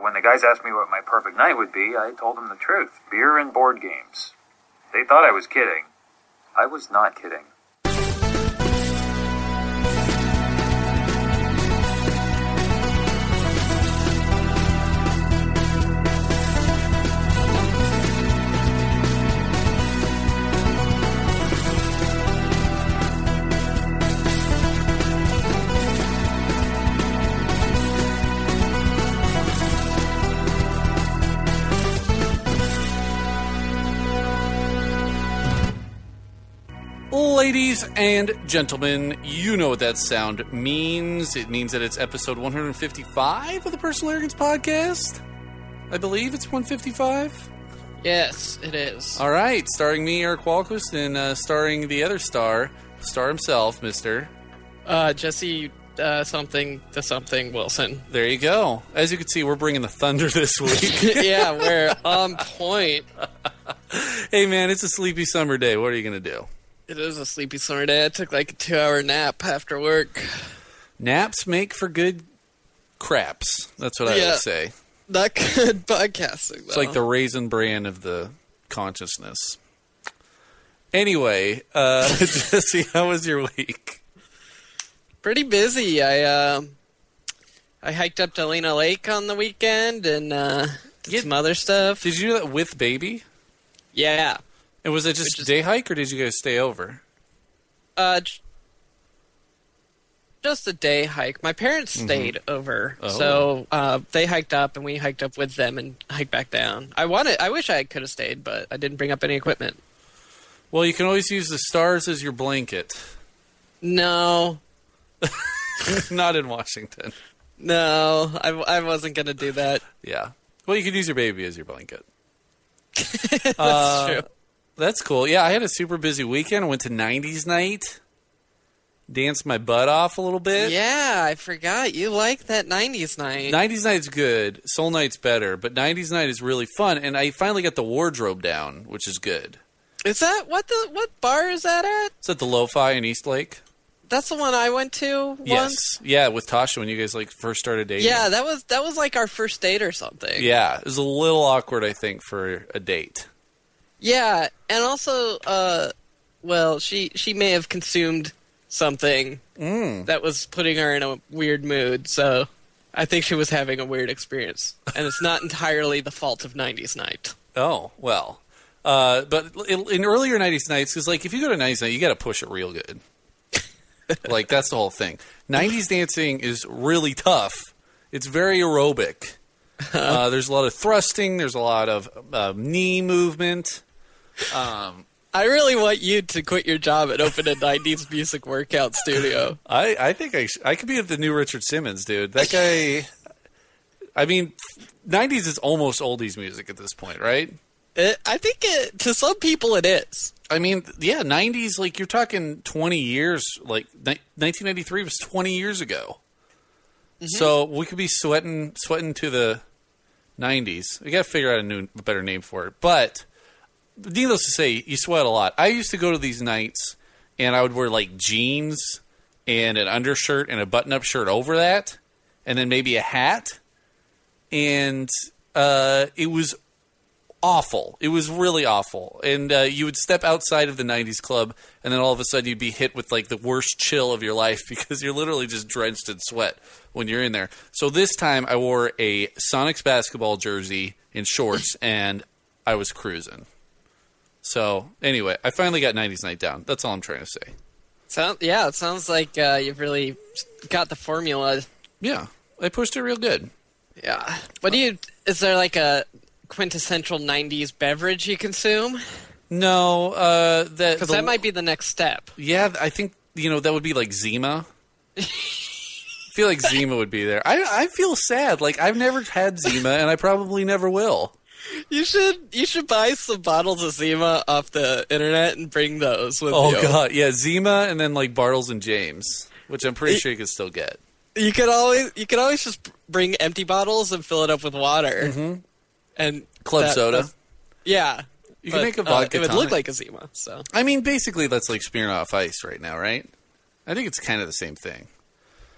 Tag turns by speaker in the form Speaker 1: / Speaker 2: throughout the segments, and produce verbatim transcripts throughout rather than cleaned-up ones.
Speaker 1: When the guys asked me what my perfect night would be, I told them the truth. Beer and board games. They thought I was kidding. I was not kidding.
Speaker 2: Ladies and gentlemen, you know what that sound means. It means that it's episode one fifty-five of the Personal Arrogance Podcast. I believe it's one fifty-five.
Speaker 3: Yes, it is.
Speaker 2: All right, starring me, Eric Walquist, and uh, starring the other star, star himself, Mister
Speaker 3: Uh, Jesse uh, something to something Wilson.
Speaker 2: There you go. As you can see, we're bringing the thunder this week.
Speaker 3: Yeah, we're on point.
Speaker 2: Hey, man, it's a sleepy summer day. What are you going to do?
Speaker 3: It is a sleepy summer day. I took like a two-hour nap after work.
Speaker 2: Naps make for good craps. That's what I
Speaker 3: Yeah.
Speaker 2: would say.
Speaker 3: Not good podcasting, though.
Speaker 2: It's like the Raisin Bran of the consciousness. Anyway, uh, Jesse, how was your week?
Speaker 3: Pretty busy. I uh, I hiked up to Lena Lake on the weekend and uh, did
Speaker 2: Yeah.
Speaker 3: some other stuff.
Speaker 2: Did you do that with baby?
Speaker 3: Yeah.
Speaker 2: And was it just a
Speaker 3: Which is-
Speaker 2: day hike, or did you guys stay over?
Speaker 3: Uh, j- just a day hike. My parents stayed over,
Speaker 2: Oh.
Speaker 3: so uh, they hiked up, and we hiked up with them and hiked back down. I wanted, I wish I could have stayed, but I didn't bring up any equipment.
Speaker 2: Well, you can always use the stars as your blanket.
Speaker 3: No,
Speaker 2: Not in Washington.
Speaker 3: no, I, I wasn't gonna do that.
Speaker 2: Yeah. Well, you could use your baby as your blanket.
Speaker 3: That's
Speaker 2: Uh,
Speaker 3: true.
Speaker 2: That's cool. Yeah, I had a super busy weekend. I went to nineties night. Danced my butt off a little bit.
Speaker 3: Yeah, I forgot you like that nineties night.
Speaker 2: nineties night's good. Soul night's better, but nineties night is really fun, and I finally got the wardrobe down, which is good.
Speaker 3: Is that what the what bar is that at?
Speaker 2: Is that the Lo-Fi in Eastlake?
Speaker 3: That's the one I went to
Speaker 2: Yes.
Speaker 3: once.
Speaker 2: Yeah, with Tasha when you guys like first started dating.
Speaker 3: Yeah, that was that was like our first date or something.
Speaker 2: Yeah, it was a little awkward, I think, for a date.
Speaker 3: Yeah, and also, uh, well, she she may have consumed something
Speaker 2: Mm.
Speaker 3: that was putting her in a weird mood. So I think she was having a weird experience, and it's not entirely the fault of nineties night.
Speaker 2: Oh, well. Uh, but in, in earlier nineties nights, because like if you go to nineties night, you got to push it real good. Like that's the whole thing. nineties dancing is really tough. It's very aerobic. Uh, there's a lot of thrusting. There's a lot of uh, knee movement. Um,
Speaker 3: I really want you to quit your job and open a nineties music workout studio.
Speaker 2: I, I think I sh- I could be the new Richard Simmons, dude. That guy. I mean, nineties is almost oldies music at this point, right?
Speaker 3: It, I think it, to some people it is.
Speaker 2: I mean, yeah, nineties, like, you're talking twenty years, like, ni- nineteen ninety-three was twenty years ago. Mm-hmm. So we could be sweating sweating to the nineties. We got to figure out a new, a better name for it. But, needless to say, you sweat a lot. I used to go to these nights, and I would wear, like, jeans and an undershirt and a button-up shirt over that, and then maybe a hat. And uh, it was awful. It was really awful. And uh, you would step outside of the nineties club, and then all of a sudden you'd be hit with like the worst chill of your life because you're literally just drenched in sweat when you're in there. So this time I wore a Sonics basketball jersey and shorts, and I was cruising. So anyway, I finally got nineties night down. That's all I'm trying to say.
Speaker 3: Sound, yeah, it sounds like uh, you've really got the formula.
Speaker 2: Yeah, I pushed it real good.
Speaker 3: Yeah. What do you? Is there like a quintessential nineties beverage you consume?
Speaker 2: No, uh, that
Speaker 3: Because
Speaker 2: the-
Speaker 3: that might be the next step.
Speaker 2: Yeah, I think, you know, that would be like Zima. I feel like Zima would be there. I I feel sad. Like, I've never had Zima, and I probably never will.
Speaker 3: You should you should buy some bottles of Zima off the internet and bring those with
Speaker 2: Oh,
Speaker 3: you.
Speaker 2: God. Yeah, Zima and then, like, Bartles and James, which I'm pretty
Speaker 3: It-
Speaker 2: sure you could still get.
Speaker 3: You could always you could always just bring empty bottles and fill it up with water.
Speaker 2: Mm-hmm.
Speaker 3: And
Speaker 2: Club
Speaker 3: that-
Speaker 2: soda.
Speaker 3: that's- Yeah.
Speaker 2: You can
Speaker 3: But,
Speaker 2: make a
Speaker 3: uh,
Speaker 2: vodka
Speaker 3: it would
Speaker 2: tonic.
Speaker 3: look like a Zima, so.
Speaker 2: I mean, basically, that's like Smirnoff Ice right now, right? I think it's kind of the same thing.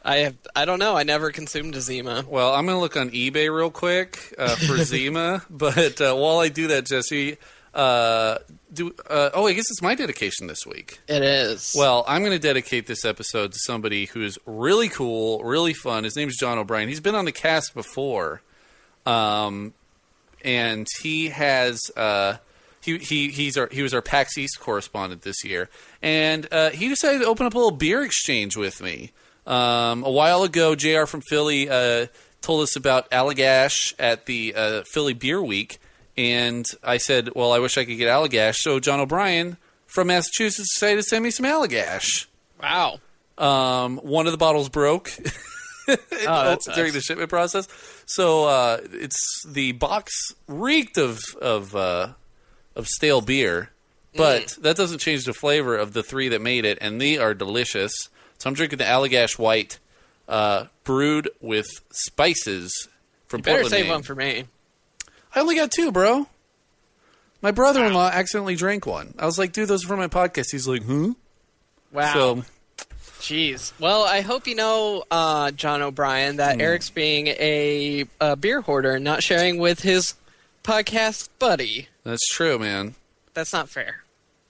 Speaker 3: I have. I don't know. I never consumed a Zima.
Speaker 2: Well, I'm going to look on eBay real quick uh, for Zima. But uh, while I do that, Jesse, uh, do uh, oh, I guess it's my dedication this week.
Speaker 3: It is.
Speaker 2: Well, I'm going to dedicate this episode to somebody who's really cool, really fun. His name's John O'Brien. He's been on the cast before, um, and he has. Uh, He he he's our he was our PAX East correspondent this year, and uh, he decided to open up a little beer exchange with me. Um, a while ago, J R from Philly uh, told us about Allagash at the uh, Philly Beer Week, and I said, "Well, I wish I could get Allagash." So John O'Brien from Massachusetts decided to send me some Allagash.
Speaker 3: Wow.
Speaker 2: Um, one of the bottles broke
Speaker 3: Oh, that's
Speaker 2: during
Speaker 3: nice.
Speaker 2: the shipment process, so uh, it's the box reeked of of. Uh, of stale beer, but mm. that doesn't change the flavor of the three that made it, and they are delicious. So I'm drinking the Allagash White, uh, brewed with spices from
Speaker 3: You better
Speaker 2: Portland,
Speaker 3: save
Speaker 2: Maine.
Speaker 3: one for me.
Speaker 2: I only got two, bro. My brother-in-law accidentally drank one. I was like, dude, those are for my podcast. He's like, huh?
Speaker 3: Wow.
Speaker 2: So,
Speaker 3: Jeez. Well, I hope you know, uh, John O'Brien, that
Speaker 2: Hmm.
Speaker 3: Eric's being a, a beer hoarder and not sharing with his podcast buddy.
Speaker 2: that's true, man.
Speaker 3: That's not fair.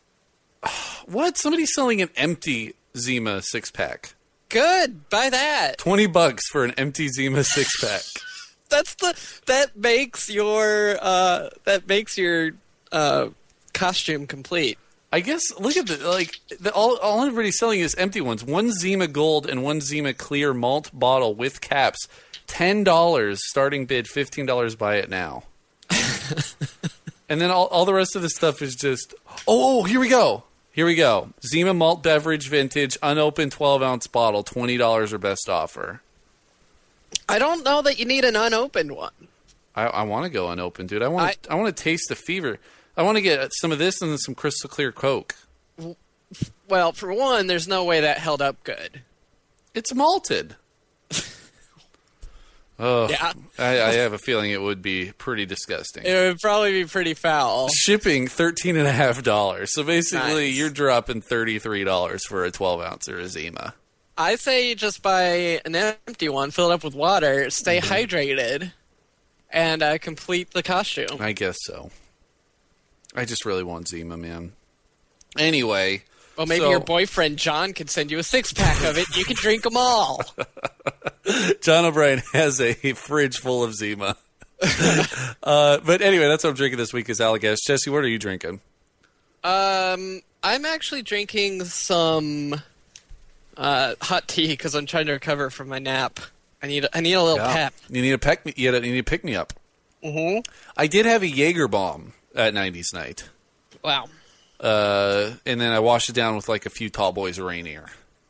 Speaker 2: What? Somebody's selling an empty Zima six-pack.
Speaker 3: Good. Buy that.
Speaker 2: twenty bucks for an empty Zima six-pack.
Speaker 3: That's the that makes your uh, that makes your uh, costume complete.
Speaker 2: I guess look at the like the, all all everybody's selling is empty ones. One Zima Gold and one Zima Clear malt bottle with caps. Ten dollars starting bid. Fifteen dollars. Buy it now. And then all all the rest of the stuff is just oh, oh here we go here we go Zima malt beverage vintage unopened twelve ounce bottle twenty dollars or best offer.
Speaker 3: I don't know that you need an unopened one.
Speaker 2: I, I want to go unopened, dude. I want to I, I want to taste the fever. I want to get some of this and then some crystal clear Coke.
Speaker 3: Well, for one, there's no way that held up good.
Speaker 2: It's malted. Oh,
Speaker 3: Yeah.
Speaker 2: I, I have a feeling it would be pretty disgusting.
Speaker 3: It would probably be pretty foul.
Speaker 2: Shipping thirteen and a half dollars. So basically,
Speaker 3: Nice.
Speaker 2: you're dropping thirty three dollars for a twelve ouncer of Zima.
Speaker 3: I say you just buy an empty one, fill it up with water, stay
Speaker 2: Mm-hmm.
Speaker 3: hydrated, and uh, complete the costume.
Speaker 2: I guess so. I just really want Zima, man. Anyway,
Speaker 3: Well, maybe
Speaker 2: so-
Speaker 3: your boyfriend John could send you a six pack of it. You can drink them all.
Speaker 2: John O'Brien has a fridge full of Zima. uh, but anyway, that's what I'm drinking this week is Allagash. Jesse, what are you drinking?
Speaker 3: Um, I'm actually drinking some uh, hot tea because I'm trying to recover from my nap. I need I need a little
Speaker 2: Yeah.
Speaker 3: pep.
Speaker 2: You need a peck. You need a pick me up.
Speaker 3: Mm-hmm.
Speaker 2: I did have a Jaeger bomb at nineties night.
Speaker 3: Wow.
Speaker 2: Uh, and then I washed it down with like a few Tall Boys Rainier.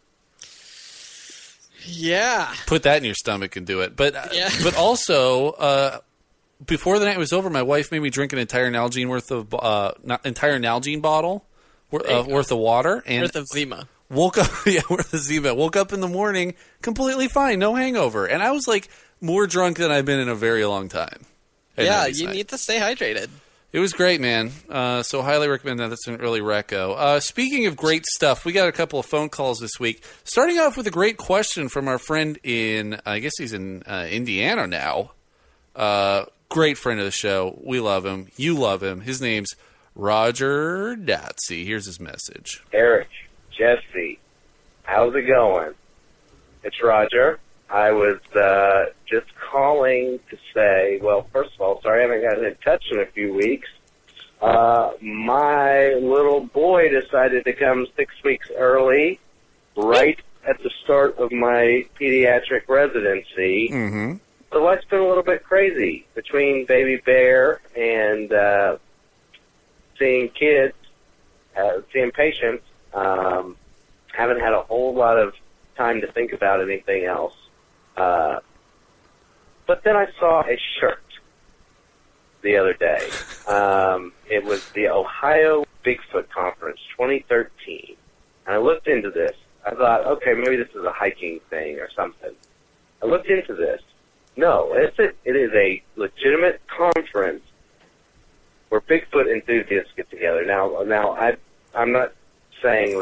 Speaker 3: Yeah.
Speaker 2: Put that in your stomach and do it. But uh,
Speaker 3: Yeah.
Speaker 2: but also, uh, before the night was over, my wife made me drink an entire Nalgene worth of uh, not, entire Nalgene bottle wor-
Speaker 3: There you
Speaker 2: uh,
Speaker 3: go.
Speaker 2: worth of water, and
Speaker 3: Worth of Zima.
Speaker 2: woke up. Yeah, worth of Zima. Woke up in the morning completely fine, no hangover, and I was like more drunk than I've been in a very long time. at
Speaker 3: Yeah,
Speaker 2: nineties
Speaker 3: you
Speaker 2: night.
Speaker 3: need to stay hydrated.
Speaker 2: It was great, man. Uh, so highly recommend that. That's an early reco. Uh, speaking of great stuff, we got a couple of phone calls this week. Starting off with a great question from our friend in, I guess he's in uh, Indiana now. Uh, great friend of the show. We love him. You love him. His name's Roger Dotsey. Here's his message.
Speaker 4: Eric, Jesse, how's it going? It's Roger. I was uh, just calling to say, well, first of all, sorry I haven't gotten in touch in a few weeks. Uh, my little boy decided to come six weeks early, right at the start of my pediatric residency.
Speaker 2: Mm-hmm.
Speaker 4: So life's been a little bit crazy between Baby Bear and uh, seeing kids, uh, seeing patients. Um, haven't had a whole lot of time to think about anything else. Uh, but then I saw a shirt the other day. Um, it was the Ohio Bigfoot Conference twenty thirteen. And I looked into this. I thought, okay, maybe this is a hiking thing or something. I looked into this. No, it's a, it is a legitimate conference where Bigfoot enthusiasts get together. Now, now I, I'm not saying that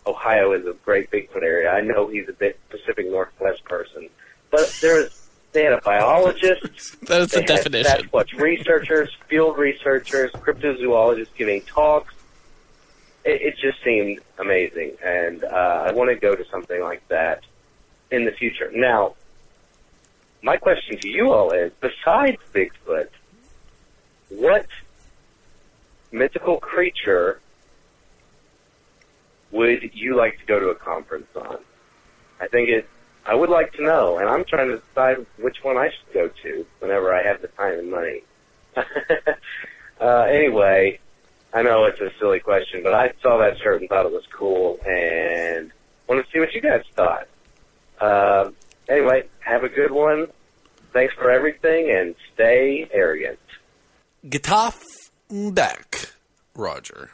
Speaker 4: Ohio is a great Bigfoot area. I know he's a bit Pacific Northwest person. But there's, they had a biologist.
Speaker 3: That's the
Speaker 4: had
Speaker 3: definition.
Speaker 4: Sasquatch researchers, field researchers, cryptozoologists giving talks. It, it just seemed amazing. And uh, I want to go to something like that in the future. Now, my question to you all is, besides Bigfoot, what mythical creature would you like to go to a conference on? I think it, I would like to know, and I'm trying to decide which one I should go to whenever I have the time and money. uh, anyway, I know it's a silly question, but I saw that shirt and thought it was cool, and want to see what you guys thought. Uh, anyway, have a good one. Thanks for everything, and stay arrogant.
Speaker 2: Getaf back, Roger.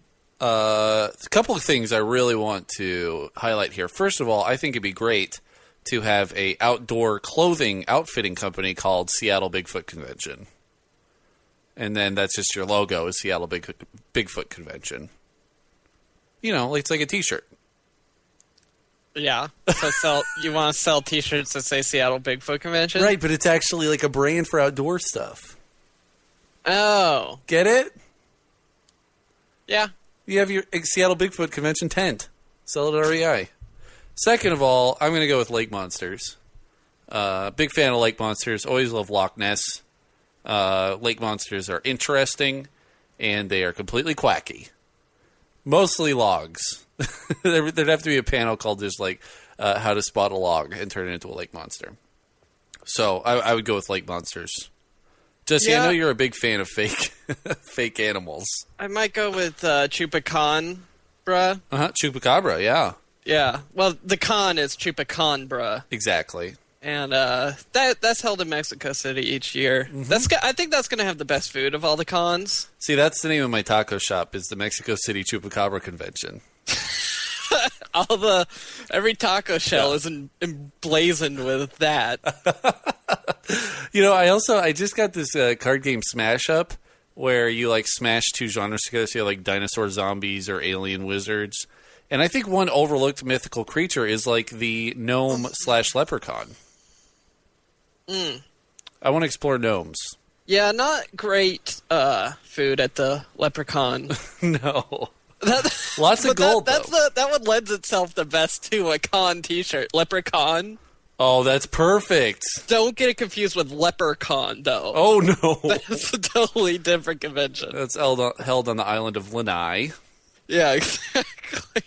Speaker 2: Uh, a couple of things I really want to highlight here. First of all, I think it'd be great to have a outdoor clothing outfitting company called Seattle Bigfoot Convention. And then that's just your logo is Seattle Big, Bigfoot Convention. You know, it's like a t-shirt.
Speaker 3: Yeah. So sell, you want to sell T-shirts that say Seattle Bigfoot Convention?
Speaker 2: Right, but it's actually like a brand for outdoor stuff.
Speaker 3: Oh.
Speaker 2: Get it?
Speaker 3: Yeah.
Speaker 2: You have your Seattle Bigfoot Convention tent. Sell it at R E I. Second of all, I'm going to go with Lake Monsters. Uh, big fan of Lake Monsters. Always love Loch Ness. Uh, lake Monsters are interesting, and they are completely quacky. Mostly logs. There'd have to be a panel called just like uh, how to spot a log and turn it into a lake monster. So I, I would go with Lake Monsters. Jesse,
Speaker 3: Yeah.
Speaker 2: I know you're a big fan of fake fake animals.
Speaker 3: I might go with uh, Chupacabra.
Speaker 2: Uh-huh, Chupacabra, yeah.
Speaker 3: Yeah. Well, the con is Chupacabra.
Speaker 2: Exactly.
Speaker 3: And uh, that that's held in Mexico City each year.
Speaker 2: Mm-hmm.
Speaker 3: That's go- I think that's going to have the best food of all the cons.
Speaker 2: See, that's the name of my taco shop, is the Mexico City Chupacabra Convention.
Speaker 3: All the every taco shell is en- emblazoned with that.
Speaker 2: You know, I also, I just got this uh, card game Smash Up, where you, like, smash two genres together, so you have, like, dinosaur zombies or alien wizards. And I think one overlooked mythical creature is, like, the gnome slash leprechaun.
Speaker 3: Mm.
Speaker 2: I want to explore gnomes.
Speaker 3: Yeah, not great uh, food at the Leprechaun.
Speaker 2: No.
Speaker 3: That,
Speaker 2: Lots of
Speaker 3: but
Speaker 2: gold,
Speaker 3: that, that's the, that one lends itself the best to a con T-shirt. Leprechaun.
Speaker 2: Oh, that's perfect.
Speaker 3: Don't get it confused with Leprechaun, though.
Speaker 2: Oh, no.
Speaker 3: That's a totally different convention.
Speaker 2: That's held on, held on the island of Lanai.
Speaker 3: Yeah, exactly.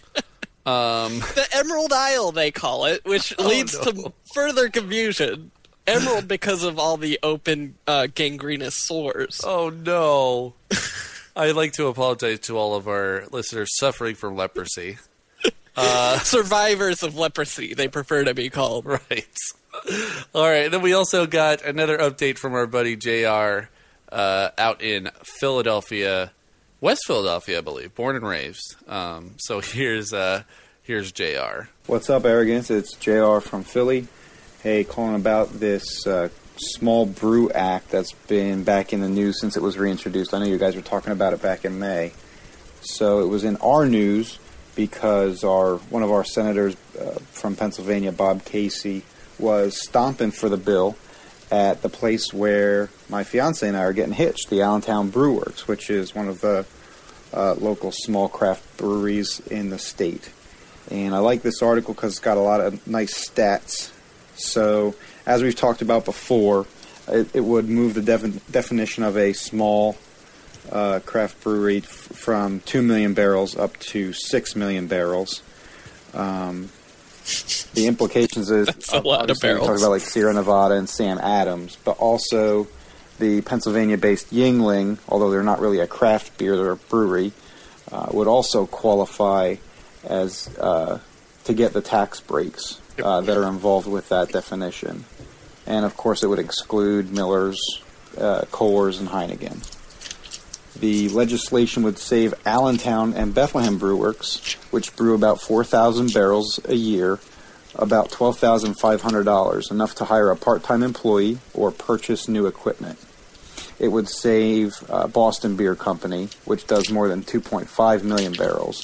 Speaker 2: Um,
Speaker 3: The Emerald Isle, they call it, which
Speaker 2: Oh,
Speaker 3: leads
Speaker 2: no.
Speaker 3: to further confusion. Emerald because of all the open uh, gangrenous sores.
Speaker 2: oh, no. I'd like to apologize to all of our listeners suffering from leprosy. Uh,
Speaker 3: Survivors of leprosy, they prefer to be called.
Speaker 2: right. All right. Then we also got another update from our buddy J R uh, out in Philadelphia, West Philadelphia, I believe, born and raised. Um, so here's uh, here's J R.
Speaker 5: What's up, Arrogance? It's J R from Philly. Hey, calling about this uh, small brew act that's been back in the news since it was reintroduced. I know you guys were talking about it back in May. So it was in our news because our one of our senators uh, from Pennsylvania, Bob Casey, was stomping for the bill at the place where my fiance and I are getting hitched, the Allentown Brew Works, which is one of the uh, local small craft breweries in the state. And I like this article because it's got a lot of nice stats. So, as we've talked about before, it, it would move the defin- definition of a small uh, craft brewery f- from two million barrels up to six million barrels. Um, the implications is,
Speaker 3: That's a lot of
Speaker 5: obviously we
Speaker 3: barrels.
Speaker 5: talk about like Sierra Nevada and Sam Adams, but also the Pennsylvania-based Yingling, although they're not really a craft beer, they're a brewery, uh, would also qualify as uh, to get the tax breaks uh, that are involved with that definition. And, of course, it would exclude Miller's, uh, Coors, and Heineken. The legislation would save Allentown and Bethlehem Brew Works, which brew about four thousand barrels a year, about twelve thousand five hundred dollars, enough to hire a part-time employee or purchase new equipment. It would save uh, Boston Beer Company, which does more than two point five million barrels,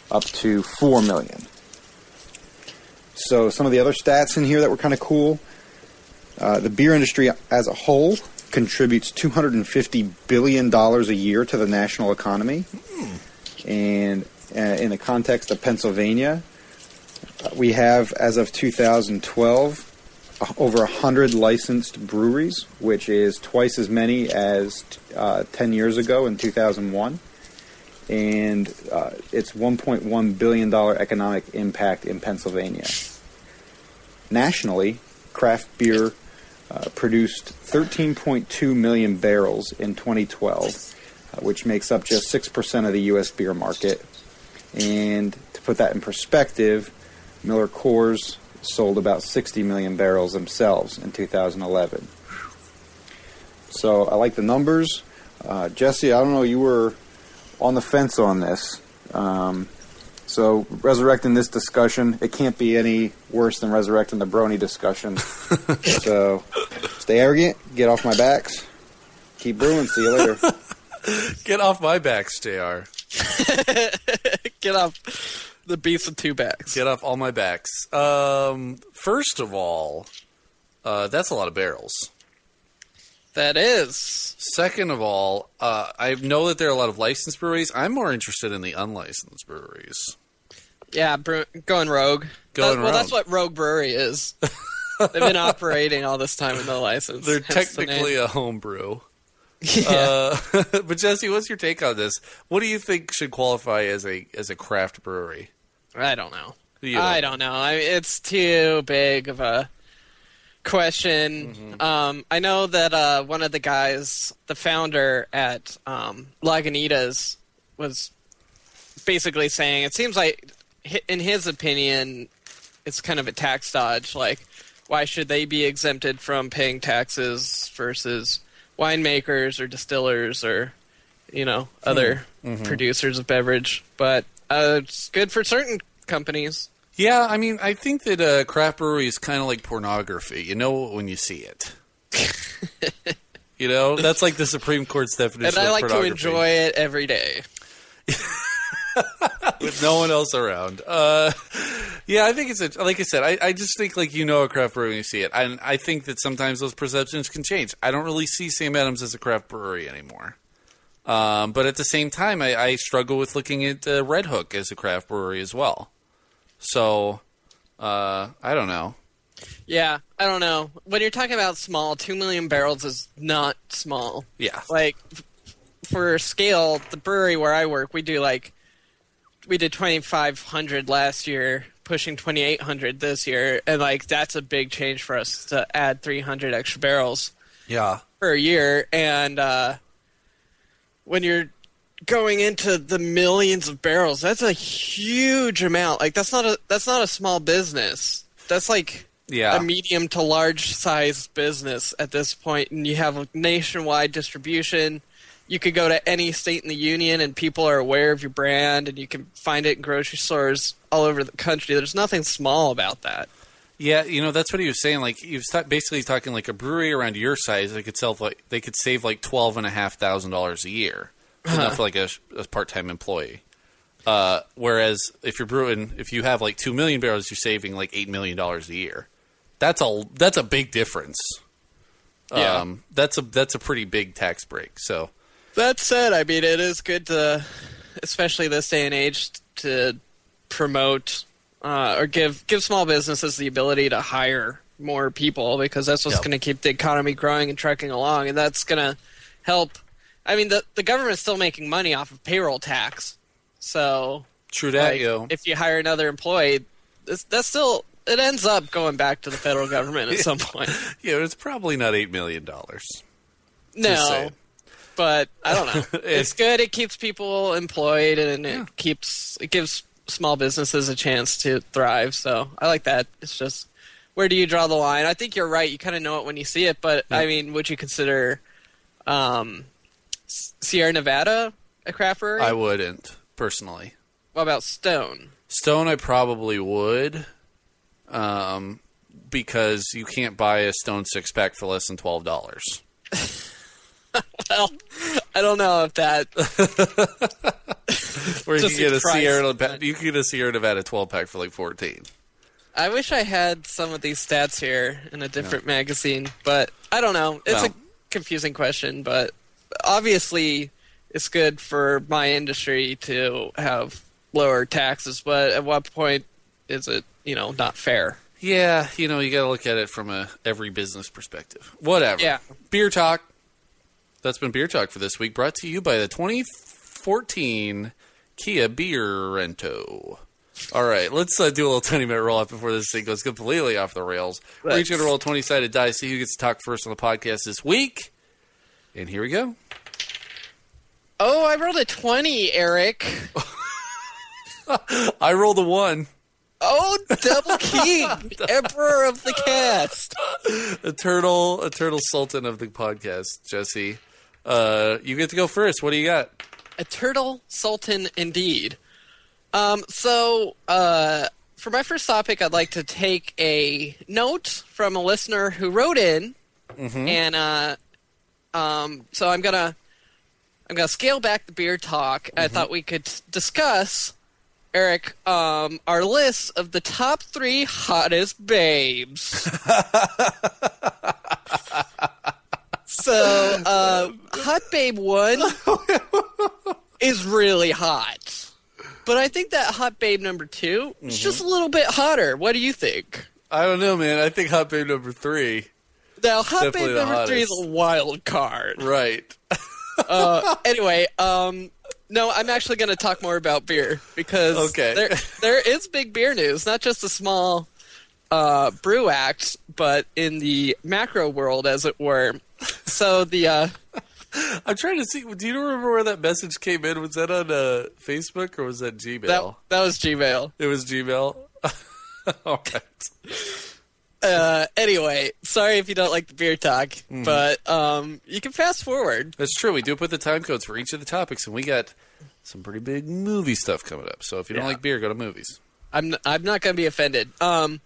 Speaker 5: up to four million. So some of the other stats in here that were kind of cool. Uh, the beer industry as a whole contributes two hundred fifty billion dollars a year to the national economy. Mm. And uh, in the context of Pennsylvania, uh, we have, as of two thousand twelve, uh, over one hundred licensed breweries, which is twice as many as uh, ten years ago in two thousand one. And uh, it's one point one billion dollars economic impact in Pennsylvania. Nationally, craft beer uh, produced thirteen point two million barrels in twenty twelve, uh, which makes up just six percent of the U S beer market. And to put that in perspective, Miller Coors sold about sixty million barrels themselves in two thousand eleven. So I like the numbers. Uh, Jesse, I don't know, you were on the fence on this. Um, so resurrecting this discussion, it can't be any worse than resurrecting the Brony discussion. So stay arrogant, get off my backs, keep brewing, see you later.
Speaker 2: Get off my backs, J R.
Speaker 3: Get off the beast with two backs.
Speaker 2: Get off all my backs. Um, first of all, uh, that's a lot of barrels.
Speaker 3: That is.
Speaker 2: Second of all, uh, I know that there are a lot of licensed breweries. I'm more interested in the unlicensed breweries.
Speaker 3: Yeah, bre- going rogue.
Speaker 2: Going
Speaker 3: that,
Speaker 2: rogue.
Speaker 3: Well, that's what Rogue Brewery is. They've been operating all this time with no license.
Speaker 2: They're
Speaker 3: Hence the
Speaker 2: technically
Speaker 3: name.
Speaker 2: a home brew.
Speaker 3: Yeah.
Speaker 2: Uh, but Jesse, what's your take on this? What do you think should qualify as a as a craft brewery?
Speaker 3: I don't know.
Speaker 2: You don't
Speaker 3: I
Speaker 2: know.
Speaker 3: don't know. I mean, it's too big of a question.
Speaker 2: Mm-hmm.
Speaker 3: Um, I know that uh, one of the guys, the founder at um, Lagunitas, was basically saying it seems like, hi- in his opinion, it's kind of a tax dodge. Like, why should they be exempted from paying taxes versus winemakers or distillers or, you know, other
Speaker 2: Mm-hmm.
Speaker 3: producers of beverage? But uh, it's good for certain companies.
Speaker 2: Yeah, I mean, I think that uh, craft brewery is kind of like pornography. You know it when you see it. You know, that's like the Supreme Court's definition
Speaker 3: And I
Speaker 2: of
Speaker 3: like to
Speaker 2: pornography.
Speaker 3: enjoy it every day.
Speaker 2: With no one else around. Uh, yeah, I think it's a, like I said, I, I just think like you know a craft brewery when you see it. And I think that sometimes those perceptions can change. I don't really see Sam Adams as a craft brewery anymore. Um, but at the same time, I, I struggle with looking at uh, Red Hook as a craft brewery as well. So, uh, I don't know.
Speaker 3: Yeah, I don't know. When you're talking about small, two million barrels is not small.
Speaker 2: Yeah.
Speaker 3: Like, f- for scale, the brewery where I work, we do like, we did twenty-five hundred last year, pushing twenty-eight hundred this year, and like, that's a big change for us to add three hundred extra barrels
Speaker 2: Yeah.
Speaker 3: per year. And, uh, when you're going into the millions of barrels, that's a huge amount. Like, that's not a, that's not a small business. That's like,
Speaker 2: Yeah.
Speaker 3: a medium to large size business at this point, and you have a nationwide distribution. You could go to any state in the union and people are aware of your brand, and you can find it in grocery stores all over the country. There's nothing small about that.
Speaker 2: Yeah, you know that's what he was saying. Like he was ta- basically talking like a brewery around your size. They could sell like they could save like twelve and a half thousand dollars a year,
Speaker 3: Uh-huh.
Speaker 2: enough for like a, a part time employee. Uh, whereas if you're brewing, if you have like two million barrels, you're saving like eight million dollars a year. That's a that's a big difference.
Speaker 3: Yeah.
Speaker 2: Um, that's a that's a pretty big tax break. So
Speaker 3: That said, I mean, it is good to, especially this day and age, to promote uh, or give give small businesses the ability to hire more people, because that's what's
Speaker 2: Yep.
Speaker 3: going to keep the economy growing and trucking along, and that's going to help. I mean, the the government's still making money off of payroll tax, so
Speaker 2: true that,
Speaker 3: like,
Speaker 2: yo.
Speaker 3: if you hire another employee, that's, that's still it ends up going back to the federal government at some point.
Speaker 2: Yeah, it's probably not eight million dollars.
Speaker 3: No.
Speaker 2: saying.
Speaker 3: But I don't know. It's good. It keeps people employed, and it keeps it gives small businesses a chance to thrive. So I like that. It's just, where do you draw the line? I think you're right. You kind of know it when you see it. But I mean, would you consider um, S- Sierra Nevada a craft brewery?
Speaker 2: I wouldn't personally.
Speaker 3: What about Stone?
Speaker 2: Stone, I probably would, um, because you can't buy a Stone six pack for less than twelve dollars.
Speaker 3: Well, I don't know if that
Speaker 2: Or you
Speaker 3: Just
Speaker 2: can get a
Speaker 3: price.
Speaker 2: Sierra Nevada, you can get a Sierra Nevada twelve pack for like fourteen.
Speaker 3: I wish I had some of these stats here in a different no. magazine, but I don't know. It's
Speaker 2: no.
Speaker 3: a confusing question, but obviously it's good for my industry to have lower taxes, but at what point is it, you know, not fair?
Speaker 2: Yeah, you know, you got to look at it from a every business perspective. Whatever.
Speaker 3: Yeah.
Speaker 2: Beer Talk. That's been Beer Talk for this week, brought to you by the twenty fourteen Kia Beerento. All right, let's uh, do a little twenty-minute roll-up before this thing goes completely off the rails. Let's. We're each going to roll a twenty-sided die, see who gets to talk first on the podcast this week. And here we go.
Speaker 3: Oh, I rolled a twenty, Eric.
Speaker 2: I rolled a one.
Speaker 3: Oh, double king, emperor of the cast.
Speaker 2: Eternal, eternal sultan of the podcast, Jesse. Uh, you get to go first. What do you got?
Speaker 3: Eternal sultan, indeed. Um, so, uh, for my first topic, I'd like to take a note from a listener who wrote in,
Speaker 2: mm-hmm.
Speaker 3: and uh, um, so I'm gonna I'm gonna scale back the beer talk. Mm-hmm. I thought we could discuss, Eric, um, our list of the top three hottest babes. So, uh, hot babe one is really hot. But I think that hot babe number two is mm-hmm. just a little bit hotter. What do you think?
Speaker 2: I don't know, man. I think hot babe number three.
Speaker 3: Now, hot
Speaker 2: Definitely
Speaker 3: babe number hottest. three is a wild card.
Speaker 2: Right.
Speaker 3: uh, anyway, um, no, I'm actually going to talk more about beer because
Speaker 2: okay.
Speaker 3: there there is big beer news, not just a small uh, brew act, but in the macro world, as it were. So the... Uh,
Speaker 2: I'm trying to see. Do you remember where that message came in? Was that on uh, Facebook or was that Gmail?
Speaker 3: That, that was Gmail.
Speaker 2: It was Gmail? All right.
Speaker 3: Uh, anyway, sorry if you don't like the beer talk,
Speaker 2: mm-hmm.
Speaker 3: but um, you can fast forward.
Speaker 2: That's true. We do put the time codes for each of the topics, and we got some pretty big movie stuff coming up. So if you don't
Speaker 3: yeah.
Speaker 2: like beer, go to movies.
Speaker 3: I'm n- I'm not going to be offended. Um,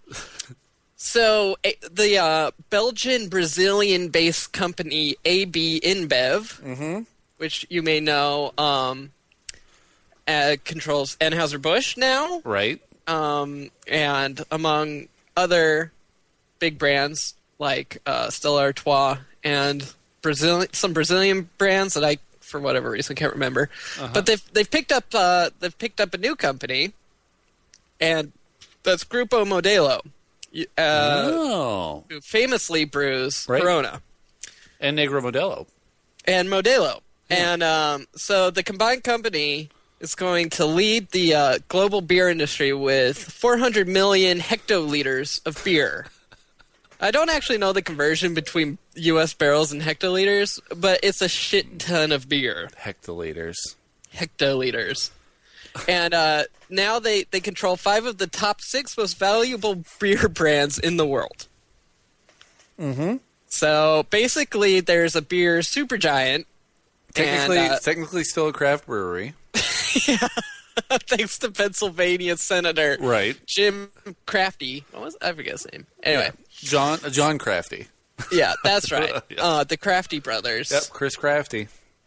Speaker 3: so a- the uh, Belgian-Brazilian-based company A B InBev,
Speaker 2: mm-hmm.
Speaker 3: which you may know, um, uh, controls Anheuser-Busch now,
Speaker 2: right?
Speaker 3: Um, and among other big brands like uh, Stella Artois and Brazil, some Brazilian brands that I, for whatever reason, can't remember. Uh-huh. But they've they've picked up uh, they've picked up a new company, and that's Grupo Modelo, uh,
Speaker 2: oh.
Speaker 3: who famously brews
Speaker 2: right.
Speaker 3: Corona
Speaker 2: and Negro Modelo
Speaker 3: and Modelo,
Speaker 2: yeah.
Speaker 3: and um, so the combined company is going to lead the uh, global beer industry with four hundred million hectoliters of beer. I don't actually know the conversion between U S barrels and hectoliters, but it's a shit ton of beer.
Speaker 2: Hectoliters.
Speaker 3: Hectoliters. And uh, now they, they control five of the top six most valuable beer brands in the world.
Speaker 2: Mm-hmm.
Speaker 3: So basically there's a beer supergiant.
Speaker 2: Technically,
Speaker 3: and, uh,
Speaker 2: technically still a craft brewery.
Speaker 3: Yeah. Thanks to Pennsylvania Senator
Speaker 2: right.
Speaker 3: Jim Crafty. What was I forget his name? Anyway,
Speaker 2: yeah. John uh, John Crafty.
Speaker 3: Yeah, that's right.
Speaker 2: yeah.
Speaker 3: Uh, the Crafty brothers.
Speaker 2: Yep, Chris Crafty.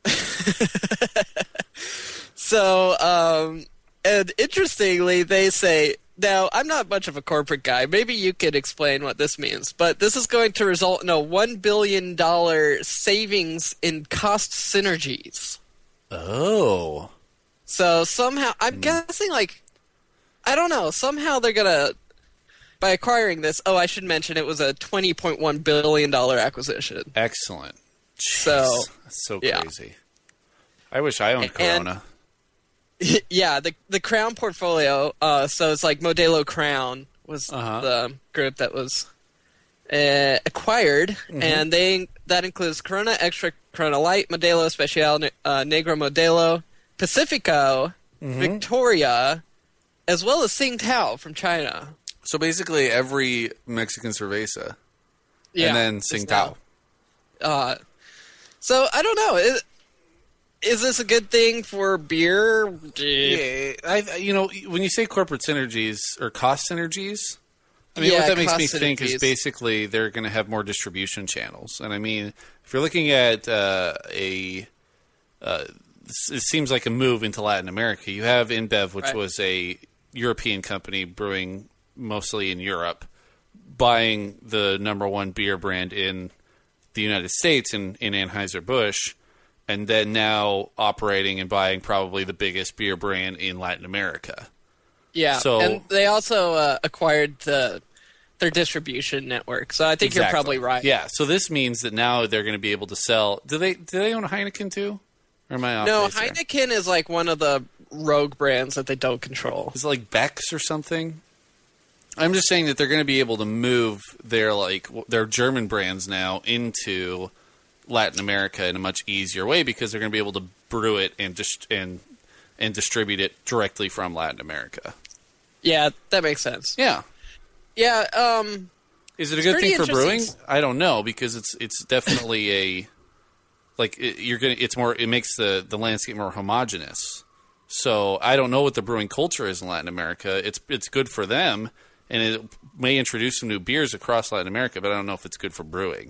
Speaker 3: So, um, and interestingly, they say now I'm not much of a corporate guy. Maybe you could explain what this means, but this is going to result in a one billion dollar savings in cost synergies.
Speaker 2: Oh.
Speaker 3: So somehow, I'm mm. guessing, like, I don't know, somehow they're going to, by acquiring this, oh, I should mention it was a twenty point one billion dollars acquisition.
Speaker 2: Excellent. Jeez,
Speaker 3: so,
Speaker 2: that's so
Speaker 3: yeah.
Speaker 2: crazy. I wish I owned Corona.
Speaker 3: And, yeah, the the Crown portfolio, uh, so it's like Modelo Crown was
Speaker 2: uh-huh.
Speaker 3: the group that was uh, acquired,
Speaker 2: mm-hmm.
Speaker 3: and they that includes Corona Extra, Corona Light, Modelo Especial, uh, Negro Modelo, Pacifico,
Speaker 2: mm-hmm.
Speaker 3: Victoria, as well as Tsingtao from China.
Speaker 2: So basically every Mexican cerveza.
Speaker 3: Yeah,
Speaker 2: and then Tsingtao.
Speaker 3: Uh, so I don't know. Is, is this a good thing for beer?
Speaker 2: Yeah, I, you know, when you say corporate synergies or cost synergies, I mean,
Speaker 3: yeah,
Speaker 2: what that makes me
Speaker 3: synergies.
Speaker 2: think is basically they're going to have more distribution channels. And I mean, if you're looking at uh, a... Uh, it seems like a move into Latin America. You have InBev, which
Speaker 3: Right.
Speaker 2: was a European company brewing mostly in Europe, buying the number one beer brand in the United States in, in Anheuser-Busch, and then now operating and buying probably the biggest beer brand in Latin America.
Speaker 3: Yeah,
Speaker 2: So-
Speaker 3: and they also uh, acquired the their distribution network. So I think you're
Speaker 2: Exactly.
Speaker 3: probably right.
Speaker 2: Yeah, so this means that now they're going to be able to sell. Do they do they own Heineken too? Or am I off
Speaker 3: No,
Speaker 2: base there?
Speaker 3: Heineken is like one of the rogue brands that they don't control.
Speaker 2: Is it like Beck's or something? I'm just saying that they're going to be able to move their like w- their German brands now into Latin America in a much easier way because they're going to be able to brew it and dist- and and distribute it directly from Latin America.
Speaker 3: Yeah, that makes sense.
Speaker 2: Yeah.
Speaker 3: Yeah, um,
Speaker 2: Is it a
Speaker 3: It's
Speaker 2: good
Speaker 3: pretty
Speaker 2: thing for brewing?
Speaker 3: interesting.
Speaker 2: I don't know because it's it's definitely a like it, you're gonna it's more it makes the the landscape more homogenous. So I don't know what the brewing culture is in Latin America. It's it's good for them, and it may introduce some new beers across Latin America. But I don't know if it's good for brewing.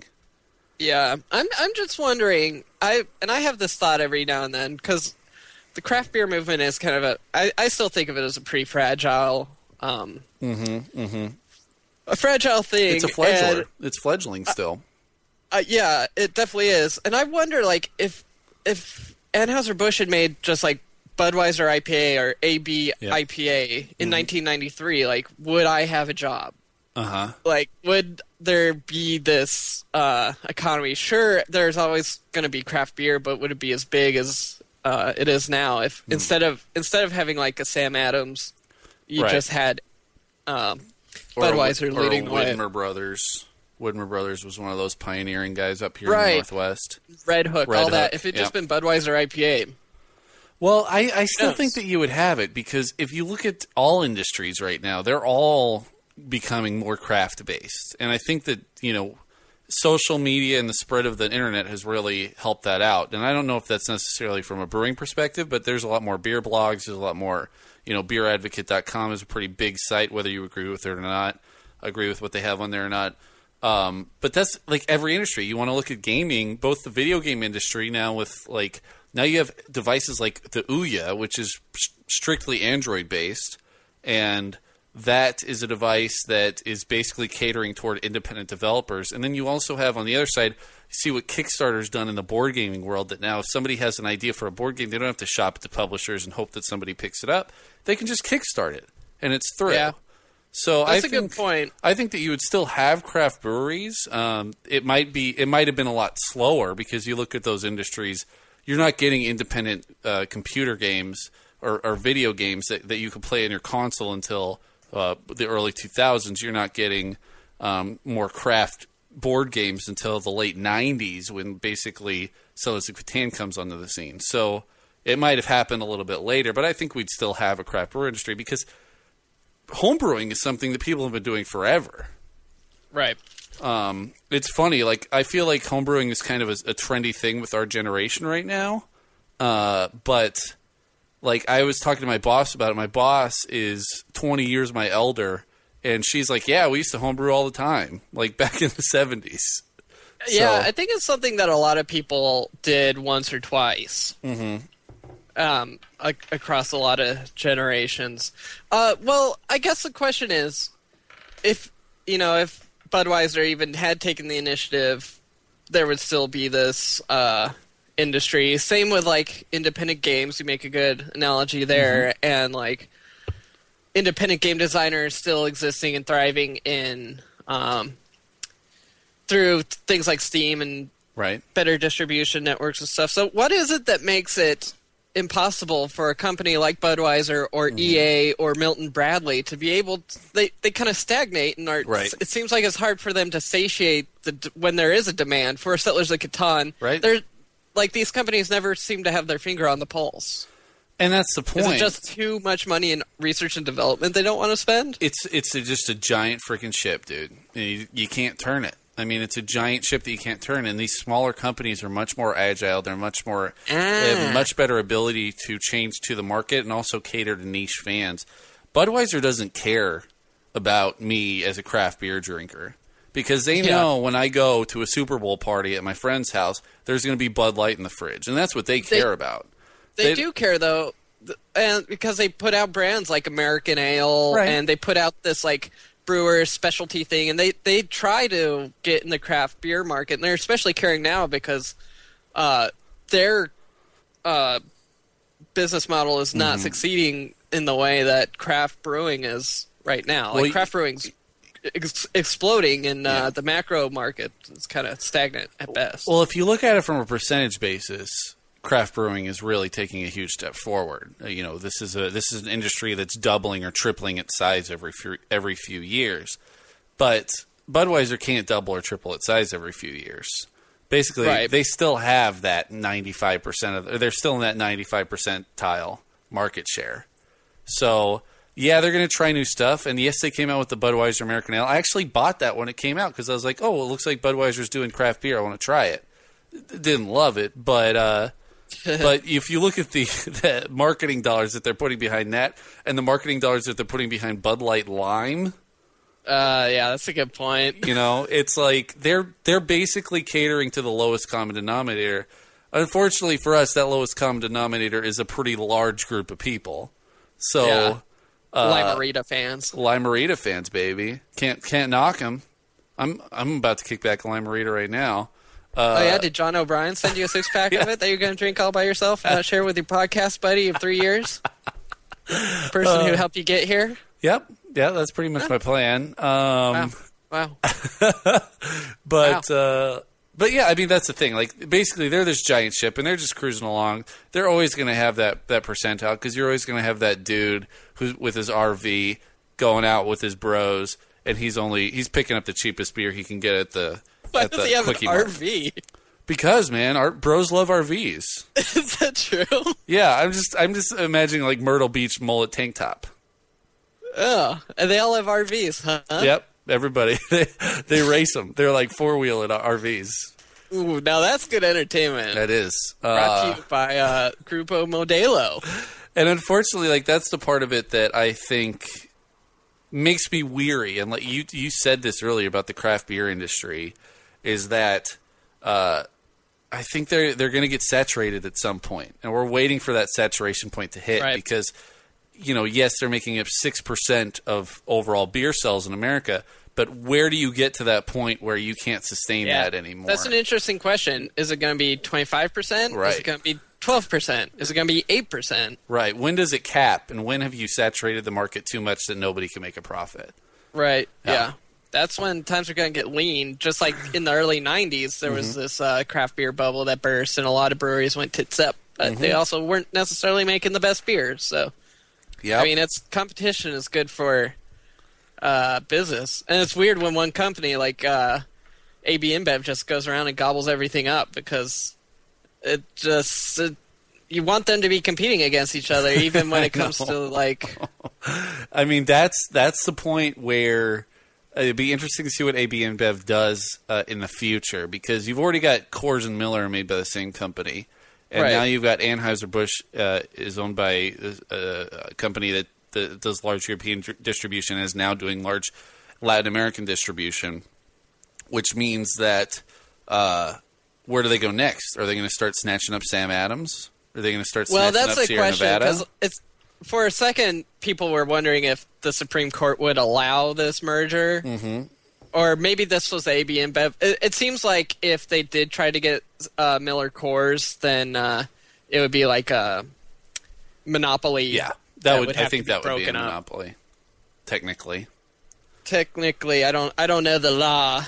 Speaker 3: yeah. I'm I'm just wondering. I and I have this thought every now and then because the craft beer movement is kind of a. I, I still think of it as a pretty fragile. Um,
Speaker 2: Mm-hmm. Mm-hmm.
Speaker 3: a fragile thing.
Speaker 2: It's a fledgler.
Speaker 3: and-
Speaker 2: It's fledgling still.
Speaker 3: Uh, yeah, it definitely is. And I wonder, like, if if Anheuser-Busch had made just, like, Budweiser I P A or A B
Speaker 2: Yeah.
Speaker 3: I P A in
Speaker 2: Mm-hmm.
Speaker 3: nineteen ninety-three, like, would I have a job?
Speaker 2: Uh huh.
Speaker 3: Like, would there be this uh, economy? Sure, there's always going to be craft beer, but would it be as big as uh, it is now? If
Speaker 2: Hmm.
Speaker 3: instead of instead of having, like, a Sam Adams, you
Speaker 2: Right.
Speaker 3: just had um,
Speaker 2: Or a-
Speaker 3: Budweiser
Speaker 2: or a
Speaker 3: leading the way.
Speaker 2: Widmer Brothers. Widmer Brothers was one of those pioneering guys up here in
Speaker 3: Right.
Speaker 2: the Northwest.
Speaker 3: Red Hook,
Speaker 2: Red
Speaker 3: all that.
Speaker 2: Hook,
Speaker 3: If it
Speaker 2: yeah.
Speaker 3: just been Budweiser I P A.
Speaker 2: Well, I, I still
Speaker 3: Yes.
Speaker 2: think that you would have it because if you look at all industries right now, they're all becoming more craft based. And I think that, you know, social media and the spread of the internet has really helped that out. And I don't know if that's necessarily from a brewing perspective, but there's a lot more beer blogs, there's a lot more, you know, beer advocate dot com is a pretty big site, whether you agree with it or not, agree with what they have on there or not. Um, but that's like every industry. You want to look at gaming, both the video game industry now with like now you have devices like the Ouya, which is s- strictly Android based, and that is a device that is basically catering toward independent developers. And then you also have on the other side, you see what Kickstarter's done in the board gaming world. That now if somebody has an idea for a board game, they don't have to shop at the publishers and hope that somebody picks it up. They can just kickstart it, and it's through.
Speaker 3: Yeah.
Speaker 2: So
Speaker 3: That's
Speaker 2: I
Speaker 3: a
Speaker 2: think,
Speaker 3: good point.
Speaker 2: I think that you would still have craft breweries. Um, it might be, it might have been a lot slower because you look at those industries. You're not getting independent uh, computer games or, or video games that, that you can play in your console until uh, the early two thousands. You're not getting um, more craft board games until the late nineties when basically Settlers of Catan comes onto the scene. So it might have happened a little bit later, but I think we'd still have a craft brewer industry because homebrewing is something that people have been doing forever.
Speaker 3: Right.
Speaker 2: Um, it's funny, like I feel like homebrewing is kind of a, a trendy thing with our generation right now. Uh, but like I was talking to my boss about it. My boss is twenty years my elder, and she's like, "Yeah, we used to homebrew all the time, like back in the seventies."
Speaker 3: Yeah,
Speaker 2: So-
Speaker 3: I think it's something that a lot of people did once or twice. Mm-hmm. Um, ac- across a lot of generations. Uh, well, I guess the question is, if you know, if Budweiser even had taken the initiative, there would still be this uh, industry. Same with like independent games. You make a good analogy there, and like independent game designers still existing and thriving in um, through things like Steam and
Speaker 2: Right.
Speaker 3: better distribution networks and stuff. So what is it that makes it impossible for a company like Budweiser or
Speaker 2: Mm-hmm.
Speaker 3: E A or Milton Bradley to be able to, they, they kind of stagnate and are,
Speaker 2: Right.
Speaker 3: it seems like it's hard for them to satiate the d- when there is a demand for Settlers of Catan.
Speaker 2: Right.
Speaker 3: They're like these companies never seem to have their finger on the pulse.
Speaker 2: And that's the point.
Speaker 3: Is it just too much money in research and development they don't want to spend?
Speaker 2: It's it's a, just a giant freaking ship, dude. You, you can't turn it. I mean, it's a giant ship that you can't turn. And these smaller companies are much more agile. They're much more they have
Speaker 3: Ah.
Speaker 2: a much better ability to change to the market and also cater to niche fans. Budweiser doesn't care about me as a craft beer drinker because they
Speaker 3: Yeah.
Speaker 2: know when I go to a Super Bowl party at my friend's house, there's going to be Bud Light in the fridge, and that's what they care about.
Speaker 3: They, they do care though, and because they put out brands like American Ale,
Speaker 2: right.
Speaker 3: and they put out this like brewer specialty thing, and they they try to get in the craft beer market, and they're especially caring now because uh, their uh, business model is not mm-hmm. succeeding in the way that craft brewing is right now. Like well, craft brewing's ex- exploding, and uh, yeah. the macro market is kind of stagnant at best.
Speaker 2: Well, if you look at it from a percentage basis, craft brewing is really taking a huge step forward. You know, this is a this is an industry that's doubling or tripling its size every few, every few years. But Budweiser can't double or triple its size every few years. Basically, right. they still have that ninety-five percent of, or they're still in that ninety-five percentile market share. So, yeah, they're going to try new stuff. And yes, they came out with the Budweiser American Ale. I actually bought that when it came out because I was like, oh, well, it looks like Budweiser's doing craft beer. I want to try it. Didn't love it, but uh, but if you look at the, the marketing dollars that they're putting behind that and the marketing dollars that they're putting behind Bud Light Lime,
Speaker 3: uh, yeah, that's a good point.
Speaker 2: You know, it's like they're they're basically catering to the lowest common denominator. Unfortunately for us, that lowest common denominator is a pretty large group of people. So,
Speaker 3: yeah.
Speaker 2: uh,
Speaker 3: Lime-A-Rita fans,
Speaker 2: Lime-A-Rita fans, baby, can't can't knock them. I'm I'm about to kick back a Lime-A-Rita right now. Uh,
Speaker 3: oh, yeah? Did John O'Brien send you a six-pack yeah. of it that you're going to drink all by yourself and not share with your podcast buddy of three years? Person uh, who helped you get here?
Speaker 2: Yep. Yeah, that's pretty much my plan. Um,
Speaker 3: wow. Wow.
Speaker 2: but,
Speaker 3: wow.
Speaker 2: Uh, but, yeah, I mean, that's the thing. Like, basically, they're this giant ship, and they're just cruising along. They're always going to have that, that percentile because you're always going to have that dude who's with his R V going out with his bros, and he's only he's picking up the cheapest beer he can get at the
Speaker 3: Why
Speaker 2: at
Speaker 3: does
Speaker 2: the
Speaker 3: he have an
Speaker 2: quickie
Speaker 3: R
Speaker 2: mart.
Speaker 3: V?
Speaker 2: Because, man, our bros love R Vs.
Speaker 3: Is that true?
Speaker 2: Yeah, I'm just I'm just imagining like Myrtle Beach mullet tank top.
Speaker 3: Oh, and they all have R Vs, huh?
Speaker 2: Yep, everybody they they race them. They're like four wheeling R Vs.
Speaker 3: Ooh, now that's good entertainment.
Speaker 2: That is
Speaker 3: brought
Speaker 2: uh,
Speaker 3: to you by uh, Grupo Modelo.
Speaker 2: And unfortunately, like that's the part of it that I think makes me weary. And like you you said this earlier about the craft beer industry, is that. Uh, I think they're they're going to get saturated at some point, and we're waiting for that saturation point to hit.
Speaker 3: Right.
Speaker 2: Because, you know, yes, they're making up six percent of overall beer sales in America, but where do you get to that point where you can't sustain
Speaker 3: yeah.
Speaker 2: that anymore?
Speaker 3: That's an interesting question. Is it going to be twenty-five percent?
Speaker 2: Right.
Speaker 3: Is it going to be twelve percent? Is it going to be eight percent?
Speaker 2: Right. When does it cap, and when have you saturated the market too much that nobody can make a profit?
Speaker 3: Right. Yeah.
Speaker 2: Yeah.
Speaker 3: That's when times are going to get lean. Just like in the early nineties, there was mm-hmm. this uh, craft beer bubble that burst, and a lot of breweries went tits up. But mm-hmm. they also weren't necessarily making the best beers. So,
Speaker 2: yeah,
Speaker 3: I mean, it's competition is good for uh, business, and it's weird when one company like uh, A B InBev just goes around and gobbles everything up because it just it, you want them to be competing against each other, even when it comes to like.
Speaker 2: I mean, that's that's the point where. It'd be interesting to see what A B InBev does uh, in the future because you've already got Coors and Miller made by the same company, and
Speaker 3: right.
Speaker 2: now you've got Anheuser-Busch uh, is owned by a, a company that, that does large European dr- distribution and is now doing large Latin American distribution, which means that uh, where do they go next? Are they going to start snatching up Sam Adams? Are they going to start
Speaker 3: well,
Speaker 2: snatching
Speaker 3: that's
Speaker 2: up
Speaker 3: a
Speaker 2: Sierra
Speaker 3: question,
Speaker 2: Nevada?
Speaker 3: It's for a second, people were wondering if the Supreme Court would allow this merger,
Speaker 2: mm-hmm.
Speaker 3: or maybe this was A B InBev. It, it seems like if they did try to get uh, Miller Coors, then uh, it would be like a monopoly.
Speaker 2: Yeah, that,
Speaker 3: that
Speaker 2: would.
Speaker 3: would
Speaker 2: I think that would be a
Speaker 3: up.
Speaker 2: monopoly, technically.
Speaker 3: Technically, I don't. I don't know the law.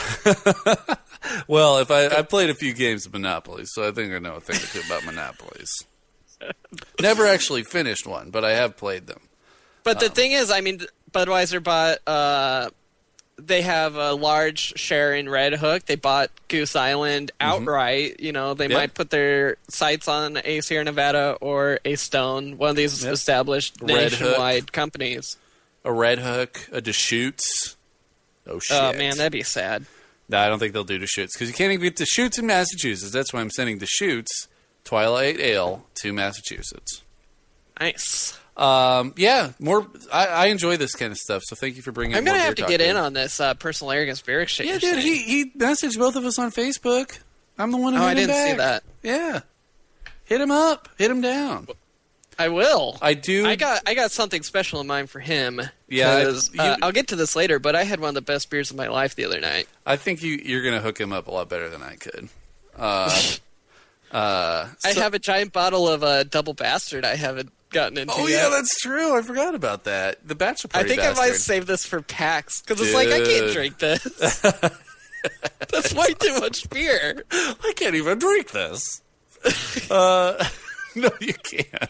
Speaker 2: Well, if I, I played a few games of Monopoly, so I think I know a thing or two about monopolies. Never actually finished one, but I have played them.
Speaker 3: But the
Speaker 2: um,
Speaker 3: thing is, I mean, Budweiser bought. Uh, they have a large share in Red Hook. They bought Goose Island outright. Mm-hmm. You know, they
Speaker 2: yep.
Speaker 3: might put their sights on a Sierra Nevada or a Stone, one of these yep. established
Speaker 2: Red
Speaker 3: nationwide
Speaker 2: Hook.
Speaker 3: companies.
Speaker 2: A Red Hook, a Deschutes. Oh shit!
Speaker 3: Oh man, that'd be sad.
Speaker 2: No, I don't think they'll do Deschutes because you can't even get Deschutes in Massachusetts. That's why I'm sending Deschutes Twilight Ale to Massachusetts.
Speaker 3: Nice.
Speaker 2: Um, yeah, more. I, I enjoy this kind of stuff, so thank you for bringing.
Speaker 3: I'm gonna
Speaker 2: more
Speaker 3: have to
Speaker 2: beer
Speaker 3: get
Speaker 2: talk
Speaker 3: in on this uh, personal arrogance beer exchange.
Speaker 2: Yeah, dude,
Speaker 3: thing.
Speaker 2: he he messaged both of us on Facebook. I'm the one who.
Speaker 3: Oh,
Speaker 2: hit
Speaker 3: I
Speaker 2: him
Speaker 3: didn't
Speaker 2: back.
Speaker 3: see that.
Speaker 2: Yeah, Hit him up. Hit him down.
Speaker 3: I will.
Speaker 2: I do.
Speaker 3: I got I got something special in mind for him.
Speaker 2: Yeah,
Speaker 3: 'cause,
Speaker 2: you-
Speaker 3: uh, I'll get to this later, but I had one of the best beers of my life the other night.
Speaker 2: I think you, you're going to hook him up a lot better than I could. Uh, uh,
Speaker 3: I
Speaker 2: so-
Speaker 3: have a giant bottle of a uh, Double Bastard I haven't gotten into
Speaker 2: Oh,
Speaker 3: yet.
Speaker 2: yeah, that's true. I forgot about that. The Bachelor
Speaker 3: I
Speaker 2: Party
Speaker 3: think
Speaker 2: Bastard.
Speaker 3: I might save this for PAX, because it's like, I
Speaker 2: Dude.
Speaker 3: can't drink this. That's way too much beer.
Speaker 2: I can't even drink this. uh, no, you can't.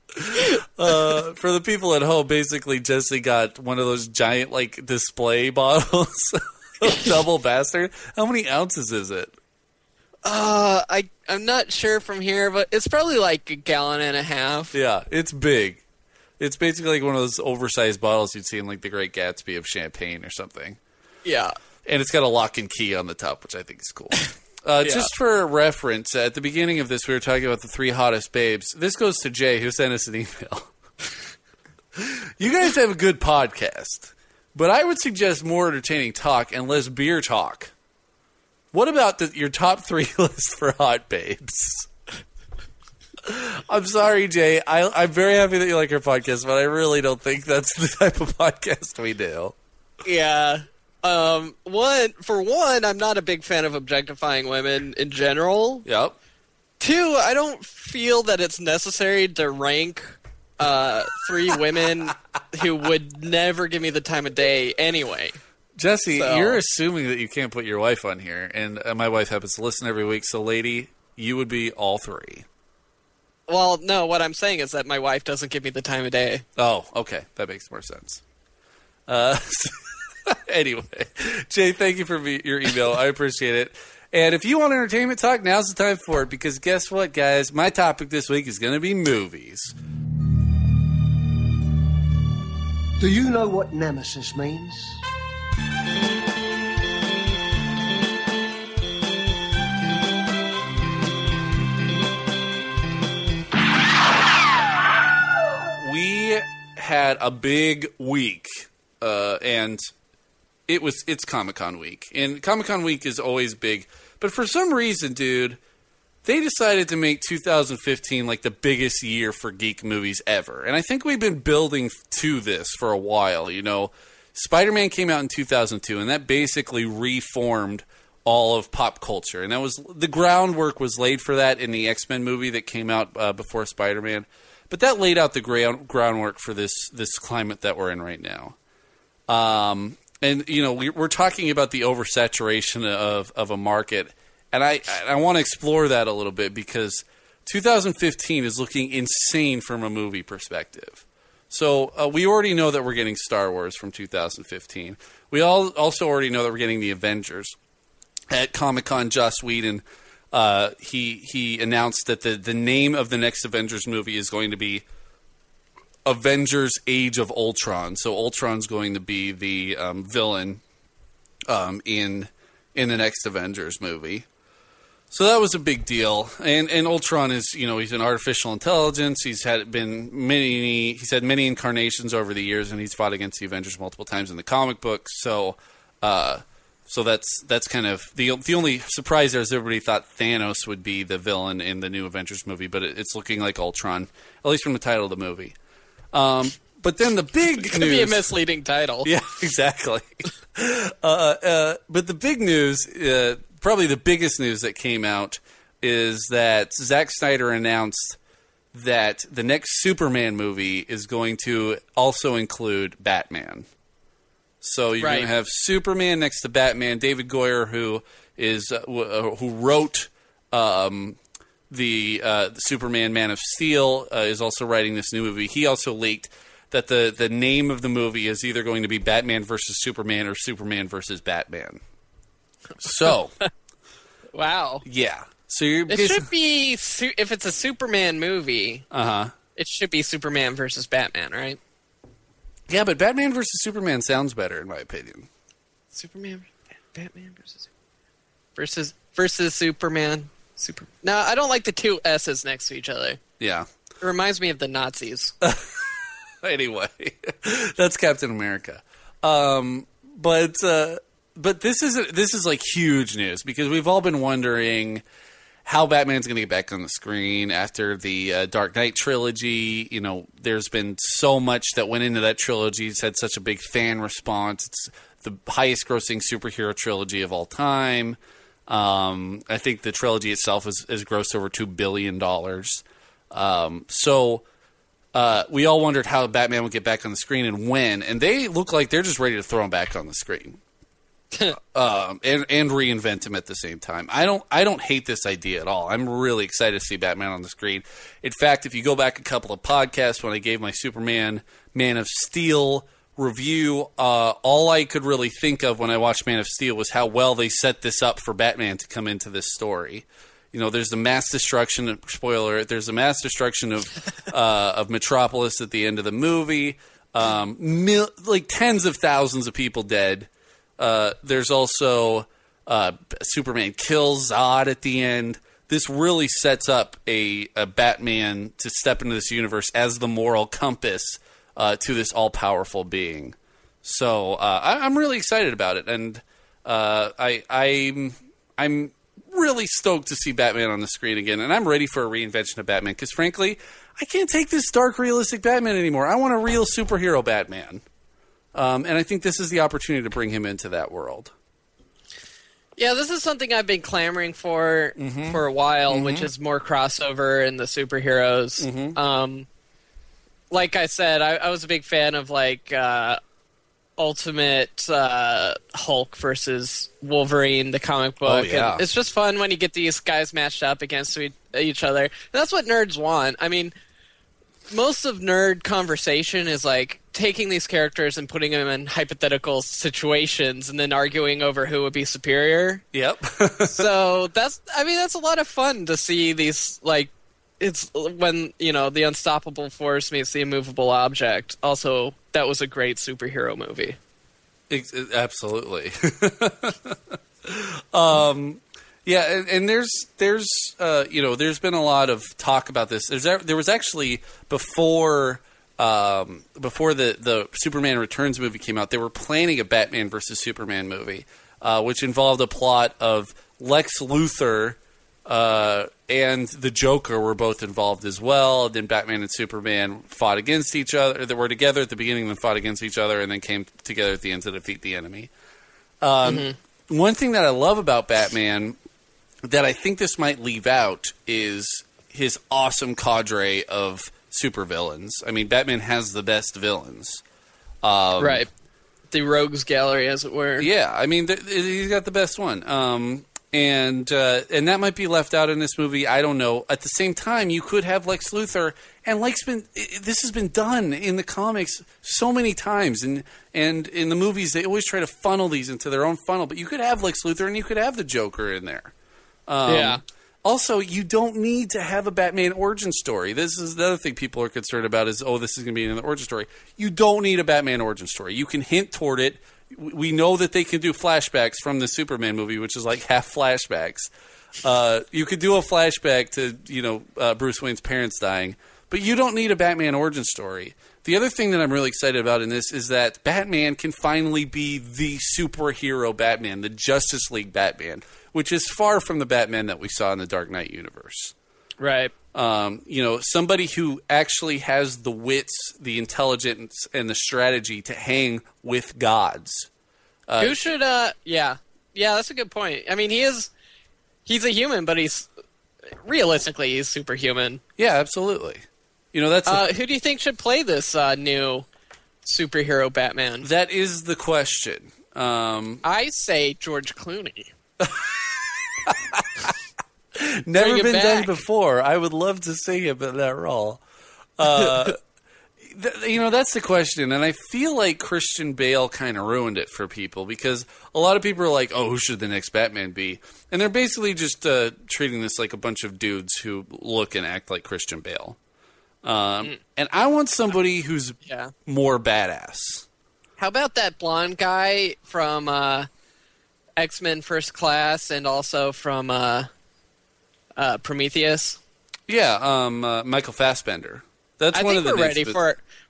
Speaker 2: Uh, for the people at home, basically, Jesse got one of those giant, like, display bottles of Double Bastard. How many ounces is it?
Speaker 3: Uh, I, I'm not sure from here, but it's probably like a gallon and a half.
Speaker 2: Yeah, it's big. It's basically like one of those oversized bottles you'd see in, like, The Great Gatsby of champagne or something.
Speaker 3: Yeah.
Speaker 2: And it's got a lock and key on the top, which I think is cool. Uh,
Speaker 3: Yeah.
Speaker 2: Just for reference, at the beginning of this, we were talking about the three hottest babes. This goes to Jay, who sent us an email. You guys have a good podcast, but I would suggest more entertaining talk and less beer talk. What about the, your top three list for hot babes? I'm sorry, Jay. I, I'm very happy that you like our podcast, but I really don't think that's the type of podcast we do.
Speaker 3: Yeah. Um, one, for one, I'm not a big fan of objectifying women in general.
Speaker 2: Yep.
Speaker 3: Two, I don't feel that it's necessary to rank uh, three women who would never give me the time of day anyway.
Speaker 2: Jesse,
Speaker 3: So-
Speaker 2: you're assuming that you can't put your wife on here, and uh, my wife happens to listen every week, so lady, you would be all three.
Speaker 3: Well, no, what I'm saying is that my wife doesn't give me the time of day.
Speaker 2: Oh, okay. That makes more sense. Uh, anyway, Jay, thank you for me, your email. I appreciate it. And if you want entertainment talk, now's the time for it, because guess what, guys? My topic this week is going to be movies.
Speaker 6: Do you know what nemesis means?
Speaker 2: We had a big week, uh, and it was it's Comic-Con week, and Comic-Con week is always big. But for some reason, dude, they decided to make two thousand fifteen like the biggest year for geek movies ever, and I think we've been building to this for a while. You know, Spider-Man came out in two thousand two, and that basically reformed all of pop culture, and that was the groundwork was laid for that in the X-Men movie that came out uh, before Spider-Man. But that laid out the ground, groundwork for this this climate that we're in right now. Um, and, you know, we, we're talking about the oversaturation of, of a market. And I, I want to explore that a little bit because two thousand fifteen is looking insane from a movie perspective. So uh, we already know that we're getting Star Wars from two thousand fifteen. We all also already know that we're getting the Avengers. At Comic-Con, Joss Whedon... Uh, he he announced that the, the name of the next Avengers movie is going to be Avengers Age of Ultron. So Ultron's going to be the um, villain um, in in the next Avengers movie. So that was a big deal. And and Ultron is, you know, he's an artificial intelligence. He's had been many he's had many incarnations over the years, and he's fought against the Avengers multiple times in the comic books. So uh So that's that's kind of the the only surprise there is everybody thought Thanos would be the villain in the new Avengers movie, but it, it's looking like Ultron, at least from the title of the movie. Um, but then the big
Speaker 3: Could
Speaker 2: news,
Speaker 3: be a misleading title.
Speaker 2: yeah, exactly. uh, uh, but the big news, uh, probably the biggest news that came out, is that Zack Snyder announced that the next Superman movie is going to also include Batman. So you're
Speaker 3: Right.
Speaker 2: going to have Superman next to Batman. David Goyer, who is uh, w- uh, who wrote um, the, uh, the Superman Man of Steel, uh, is also writing this new movie. He also leaked that the, the name of the movie is either going to be Batman versus Superman or Superman versus Batman. So,
Speaker 3: Wow.
Speaker 2: yeah. So you're
Speaker 3: It should be, su- if it's a Superman movie,
Speaker 2: uh huh.
Speaker 3: it should be Superman versus Batman, right?
Speaker 2: Yeah, but Batman versus Superman sounds better in my opinion.
Speaker 3: Superman, Batman versus versus versus Superman. Super. No, I don't like the two S's next to each other.
Speaker 2: Yeah.
Speaker 3: It reminds me of the Nazis.
Speaker 2: Anyway, that's Captain America. Um, but uh, but this is this is like huge news because we've all been wondering how Batman's going to get back on the screen after the uh, Dark Knight trilogy. You know, there's been so much that went into that trilogy. It's had such a big fan response. It's the highest grossing superhero trilogy of all time. Um, I think the trilogy itself has, has grossed over two billion dollars. Um, so uh, we all wondered how Batman would get back on the screen and when. And they look like they're just ready to throw him back on the screen. um, and, and reinvent him at the same time. I don't I don't hate this idea at all. I'm really excited to see Batman on the screen. In fact, if you go back a couple of podcasts when I gave my Superman Man of Steel review, uh, all I could really think of when I watched Man of Steel was how well they set this up for Batman to come into this story. You know, there's the mass destruction, spoiler, there's the mass destruction of uh, of Metropolis at the end of the movie. Um, mil- like tens of thousands of people dead. Uh, there's also uh, Superman kills Zod at the end. This really sets up a, a Batman to step into this universe as the moral compass uh, to this all-powerful being. So uh, I, I'm really excited about it, and uh, I, I'm I'm really stoked to see Batman on the screen again, and I'm ready for a reinvention of Batman because, frankly, I can't take this dark, realistic Batman anymore. I want a real superhero Batman. Um, and I think this is the opportunity to bring him into that world.
Speaker 3: Yeah, this is something I've been clamoring for mm-hmm. for a while, mm-hmm. which is more crossover in the superheroes. Mm-hmm. Um, like I said, I, I was a big fan of like uh, Ultimate uh, Hulk versus Wolverine, the comic book.
Speaker 2: Oh, yeah.
Speaker 3: And it's just fun when you get these guys matched up against each other. And that's what nerds want. I mean, most of nerd conversation is like taking these characters and putting them in hypothetical situations and then arguing over who would be superior.
Speaker 2: Yep.
Speaker 3: So that's, I mean, that's a lot of fun to see these, like, it's when, you know, the unstoppable force meets the immovable object. Also, that was a great superhero movie.
Speaker 2: It, it, absolutely. um, Yeah, and, and there's there's uh, you know there's been a lot of talk about this. There's there was actually before um, before the the Superman Returns movie came out, they were planning a Batman versus Superman movie, uh, which involved a plot of Lex Luthor uh, and the Joker were both involved as well. Then Batman and Superman fought against each other. They were together at the beginning, then fought against each other, and then came together at the end to defeat the enemy. Um, mm-hmm. One thing that I love about Batman that I think this might leave out is his awesome cadre of supervillains. I mean, Batman has the best villains. Um,
Speaker 3: right. The rogues gallery, as it were.
Speaker 2: Yeah, I mean, th- he's got the best one. Um, and uh, and that might be left out in this movie. I don't know. At the same time, you could have Lex Luthor, and Lex been this has been done in the comics so many times, and and in the movies they always try to funnel these into their own funnel. But you could have Lex Luthor, and you could have the Joker in there. Um,
Speaker 3: yeah.
Speaker 2: Also, you don't need to have a Batman origin story. This is the other thing people are concerned about is, oh, this is going to be another origin story. You don't need a Batman origin story. You can hint toward it. We know that they can do flashbacks from the Superman movie, which is like half flashbacks. Uh, you could do a flashback to, you know, uh, Bruce Wayne's parents dying, but you don't need a Batman origin story. The other thing that I'm really excited about in this is that Batman can finally be the superhero Batman, the Justice League Batman, which is far from the Batman that we saw in the Dark Knight universe.
Speaker 3: Right.
Speaker 2: Um, you know, somebody who actually has the wits, the intelligence, and the strategy to hang with gods. Uh,
Speaker 3: who should, uh, yeah. Yeah, that's a good point. I mean, he is, he's a human, but he's, realistically, he's superhuman.
Speaker 2: Yeah, absolutely. You know, that's
Speaker 3: uh, who do you think should play this uh, new superhero Batman?
Speaker 2: That is the question. Um,
Speaker 3: I say George Clooney.
Speaker 2: Never
Speaker 3: Bring
Speaker 2: been
Speaker 3: it
Speaker 2: done
Speaker 3: back.
Speaker 2: before. I would love to see him in that role. Uh, th- you know, that's the question, and I feel like Christian Bale kind of ruined it for people because a lot of people are like, "Oh, who should the next Batman be?" And they're basically just uh, treating this like a bunch of dudes who look and act like Christian Bale. Um, mm. And I want somebody who's
Speaker 3: yeah.
Speaker 2: more badass.
Speaker 3: How about that blonde guy from uh, X-Men First Class and also from uh, uh, Prometheus?
Speaker 2: Yeah, um, uh, Michael Fassbender. That's
Speaker 3: I
Speaker 2: one
Speaker 3: think
Speaker 2: of the
Speaker 3: we're
Speaker 2: names,
Speaker 3: ready
Speaker 2: but...
Speaker 3: for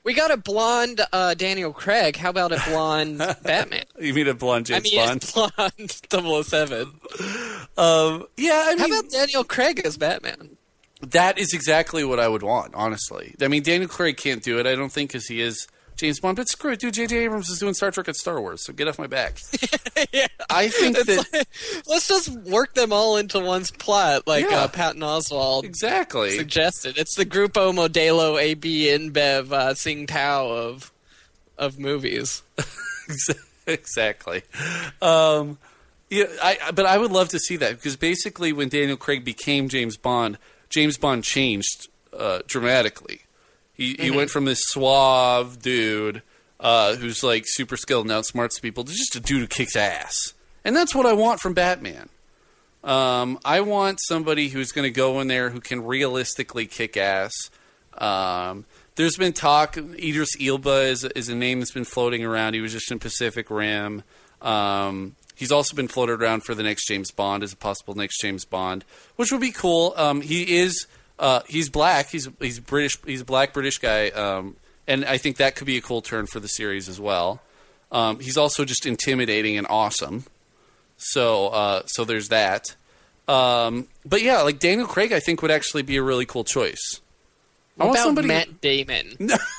Speaker 3: We got a blonde uh, Daniel Craig. How about a blonde Batman?
Speaker 2: You mean a blonde James
Speaker 3: I mean,
Speaker 2: Bond?
Speaker 3: a blonde double oh seven.
Speaker 2: Um, yeah, I mean,
Speaker 3: How about Daniel Craig as Batman?
Speaker 2: that is exactly what I would want, honestly. I mean, Daniel Craig can't do it, I don't think, because he is James Bond. But screw it, dude. J J Abrams is doing Star Trek and Star Wars, so get off my back.
Speaker 3: Yeah.
Speaker 2: I think
Speaker 3: It's
Speaker 2: that...
Speaker 3: like, let's just work them all into one's plot, like
Speaker 2: Yeah.
Speaker 3: uh, Patton Oswalt
Speaker 2: Exactly.
Speaker 3: suggested. It's the Grupo Modelo A B InBev uh, Sing Tao of of movies.
Speaker 2: Exactly. Um, yeah, I, but I would love to see that, because basically when Daniel Craig became James Bond, James Bond changed uh, dramatically. He, he went from this suave dude uh, who's like super skilled and outsmarts people to just a dude who kicks ass. And that's what I want from Batman. Um, I want somebody who's going to go in there who can realistically kick ass. Um, there's been talk, Idris Elba is, is a name that's been floating around. He was just in Pacific Rim. Um, he's also been floated around for the next James Bond as a possible next James Bond, which would be cool. Um, he is... Uh, he's black. He's he's British. He's a black British guy, um, and I think that could be a cool turn for the series as well. Um, he's also just intimidating and awesome. So uh, so there's that. Um, but yeah, like Daniel Craig, I think would actually be a really cool choice.
Speaker 3: What
Speaker 2: I want
Speaker 3: about
Speaker 2: somebody.
Speaker 3: Matt Damon?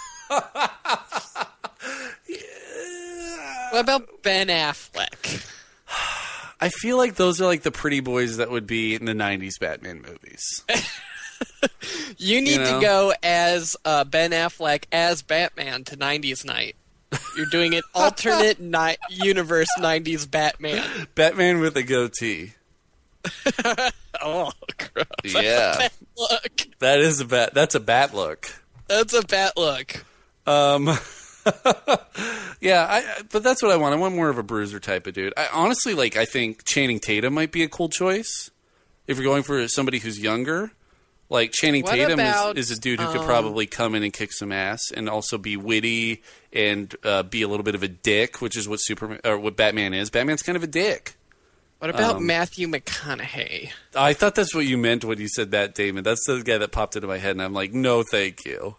Speaker 3: What about Ben Affleck?
Speaker 2: I feel like those are like the pretty boys that would be in the nineties Batman movies.
Speaker 3: You need
Speaker 2: You know?
Speaker 3: to go as uh, Ben Affleck as Batman to nineties night. You're doing an alternate ni- universe nineties Batman.
Speaker 2: Batman with a goatee.
Speaker 3: Oh, gross. That's
Speaker 2: Yeah.
Speaker 3: a bad look.
Speaker 2: That is a bat. That's a bat look.
Speaker 3: That's a bat look.
Speaker 2: Um, yeah, I, but that's what I want. I want more of a bruiser type of dude. I honestly, like, I think Channing Tatum might be a cool choice if you're going for somebody who's younger. Like, Channing
Speaker 3: What
Speaker 2: Tatum
Speaker 3: about,
Speaker 2: is, is a dude who could
Speaker 3: um,
Speaker 2: probably come in and kick some ass and also be witty and uh, be a little bit of a dick, which is what Superman or what Batman is. Batman's kind of a dick.
Speaker 3: What about
Speaker 2: Um,
Speaker 3: Matthew McConaughey?
Speaker 2: I thought that's what you meant when you said that, Damon. That's the guy that popped into my head, and I'm like, no, thank you.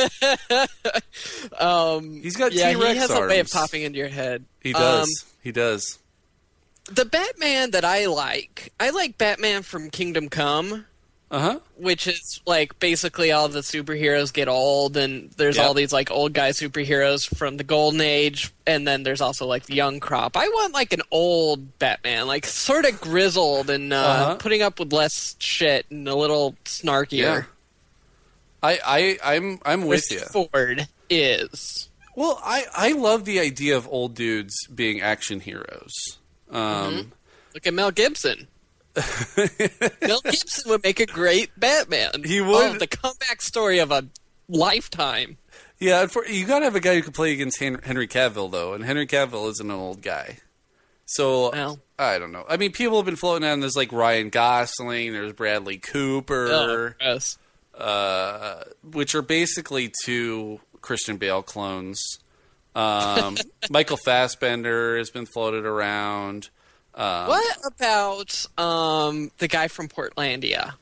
Speaker 3: Um,
Speaker 2: He's got
Speaker 3: yeah,
Speaker 2: T-Rex
Speaker 3: he has a way of
Speaker 2: arms.
Speaker 3: popping into your head.
Speaker 2: He does.
Speaker 3: Um,
Speaker 2: he does.
Speaker 3: the Batman that I like, I like Batman from Kingdom Come.
Speaker 2: Uh huh.
Speaker 3: Which is like basically all the superheroes get old, and there's
Speaker 2: Yep.
Speaker 3: all these like old guy superheroes from the Golden Age, and then there's also like the young crop. I want like an old Batman, like sort of grizzled and uh,
Speaker 2: Uh-huh.
Speaker 3: putting up with less shit and a little snarkier.
Speaker 2: Yeah. I, I, I'm, I'm with you.
Speaker 3: Chris Ford is.
Speaker 2: Well, I, I love the idea of old dudes being action heroes. Um,
Speaker 3: Look at Mel Gibson. Mel Gibson would make a great Batman.
Speaker 2: He would.
Speaker 3: Oh, the comeback story of a lifetime.
Speaker 2: Yeah, for, you got to have a guy who can play against Hen- Henry Cavill, though, and Henry Cavill isn't an old guy. So,
Speaker 3: Well.
Speaker 2: I don't know. I mean, people have been floating out, and there's like Ryan Gosling, there's Bradley Cooper,
Speaker 3: Oh, gross.
Speaker 2: uh, which are basically two Christian Bale clones. Um, Michael Fassbender has been floated around. Um,
Speaker 3: What about um, the guy from Portlandia?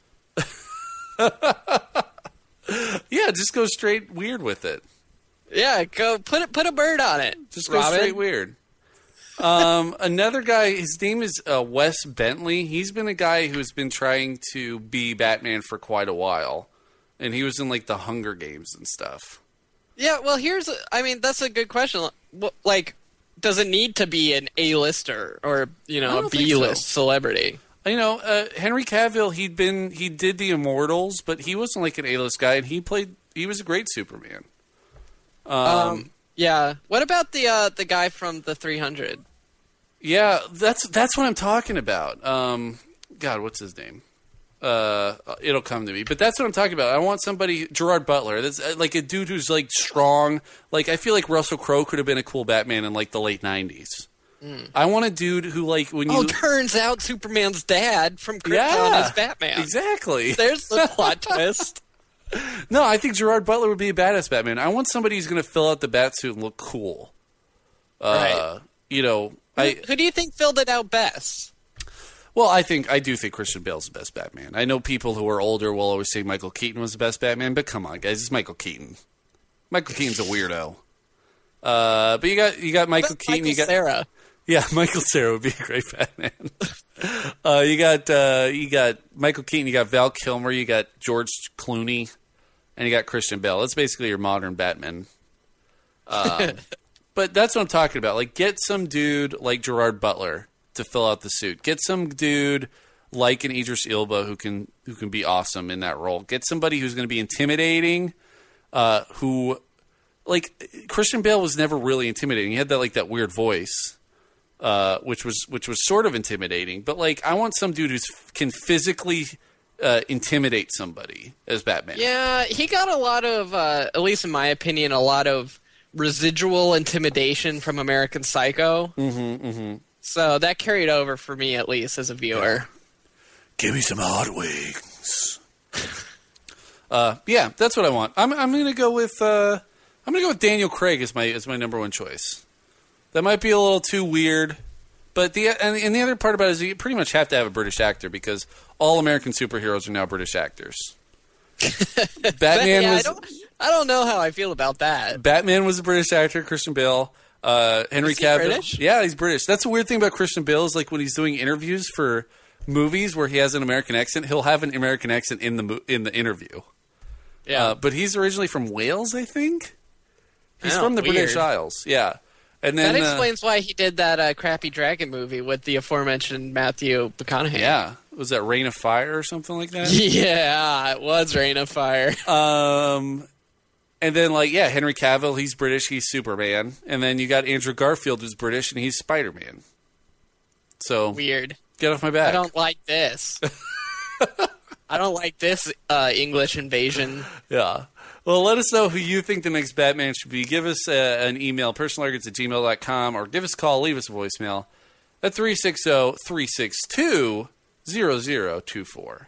Speaker 2: Yeah, just go straight weird with it.
Speaker 3: Yeah, go put it, put a bird on it.
Speaker 2: Just go
Speaker 3: Robin.
Speaker 2: straight weird. Um, another guy, his name is uh, Wes Bentley. He's been a guy who's been trying to be Batman for quite a while, and he was in like the Hunger Games and stuff.
Speaker 3: Yeah, well, here's a, I mean, that's a good question. Wh- Like, does it need to be an A-lister or you
Speaker 2: I
Speaker 3: know a
Speaker 2: don't think
Speaker 3: B-list
Speaker 2: so.
Speaker 3: celebrity?
Speaker 2: You know, uh, Henry Cavill. He'd been he did the Immortals, but he wasn't like an A-list guy, and he played. He was a great Superman. Um,
Speaker 3: Um, yeah. What about the uh, the guy from the three hundred?
Speaker 2: yeah, that's that's what I'm talking about. Um, God, what's his name? Uh, it'll come to me. But that's what I'm talking about. I want somebody, Gerard Butler. That's uh, like a dude who's like strong. Like I feel like Russell Crowe could have been a cool Batman in like the late nineties. I want a dude who like when you
Speaker 3: Oh, turns out Superman's dad from Krypton
Speaker 2: yeah
Speaker 3: is Batman.
Speaker 2: exactly.
Speaker 3: There's the plot twist.
Speaker 2: No, I think Gerard Butler would be a badass Batman. I want somebody who's going to fill out the Batsuit and look cool. Uh,
Speaker 3: Right.
Speaker 2: You know, I
Speaker 3: Who do you think filled it out best?
Speaker 2: well, I think I do think Christian Bale's the best Batman. I know people who are older will always say Michael Keaton was the best Batman, but come on, guys, it's Michael Keaton. Michael Keaton's a weirdo. Uh, but you got you got Michael Keaton.
Speaker 3: Michael
Speaker 2: you got
Speaker 3: Cera.
Speaker 2: Yeah, Michael Cera would be a great Batman. uh, you got uh, you got Michael Keaton. You got Val Kilmer. You got George Clooney, and you got Christian Bale. That's basically your modern Batman. Um, but that's what I'm talking about. Like, get some dude like Gerard Butler to fill out the suit. Get some dude like an Idris Elba who can who can be awesome in that role. Get somebody who's going to be intimidating. Uh, who, like, Christian Bale was never really intimidating. He had that like that weird voice. Uh, which was which was sort of intimidating, but like I want some dude who can physically uh, intimidate somebody as Batman.
Speaker 3: Yeah, he got a lot of, uh, at least in my opinion, a lot of residual intimidation from American Psycho.
Speaker 2: Mm-hmm, mm-hmm.
Speaker 3: So that carried over for me, at least as a viewer.
Speaker 2: Yeah. Give me some hot wings. uh, yeah, that's what I want. I'm I'm gonna go with uh, I'm gonna go with Daniel Craig as my as my number one choice. That might be a little too weird, but the and, and the other part about it is you pretty much have to have a British actor because all American superheroes are now British actors. Batman
Speaker 3: yeah,
Speaker 2: was.
Speaker 3: I don't, I don't know how I feel about that.
Speaker 2: Batman was a British actor. Christian Bale, uh, Henry
Speaker 3: Is he
Speaker 2: Cavill.
Speaker 3: British?
Speaker 2: Yeah, he's British. That's the weird thing about Christian Bale is like when he's doing interviews for movies where he has an American accent, he'll have an American accent in the mo- in the interview.
Speaker 3: Yeah,
Speaker 2: uh, but he's originally from Wales, I think. He's
Speaker 3: Oh,
Speaker 2: from the
Speaker 3: weird.
Speaker 2: British Isles. Yeah. And then,
Speaker 3: that
Speaker 2: uh,
Speaker 3: explains why he did that uh, crappy dragon movie with the aforementioned Matthew McConaughey.
Speaker 2: yeah, was that Reign of Fire or something like that?
Speaker 3: Yeah, it was Reign of Fire.
Speaker 2: Um, and then like yeah, Henry Cavill, he's British, he's Superman, and then you got Andrew Garfield, who's British, and he's Spider-Man. So
Speaker 3: Weird.
Speaker 2: get off my back.
Speaker 3: I don't like this. I don't like this uh, English invasion.
Speaker 2: Yeah. Well, let us know who you think the next Batman should be. Give us uh, an email, personalargets at gmail dot com, or give us a call, leave us a voicemail at three six zero, three six two, zero zero two four.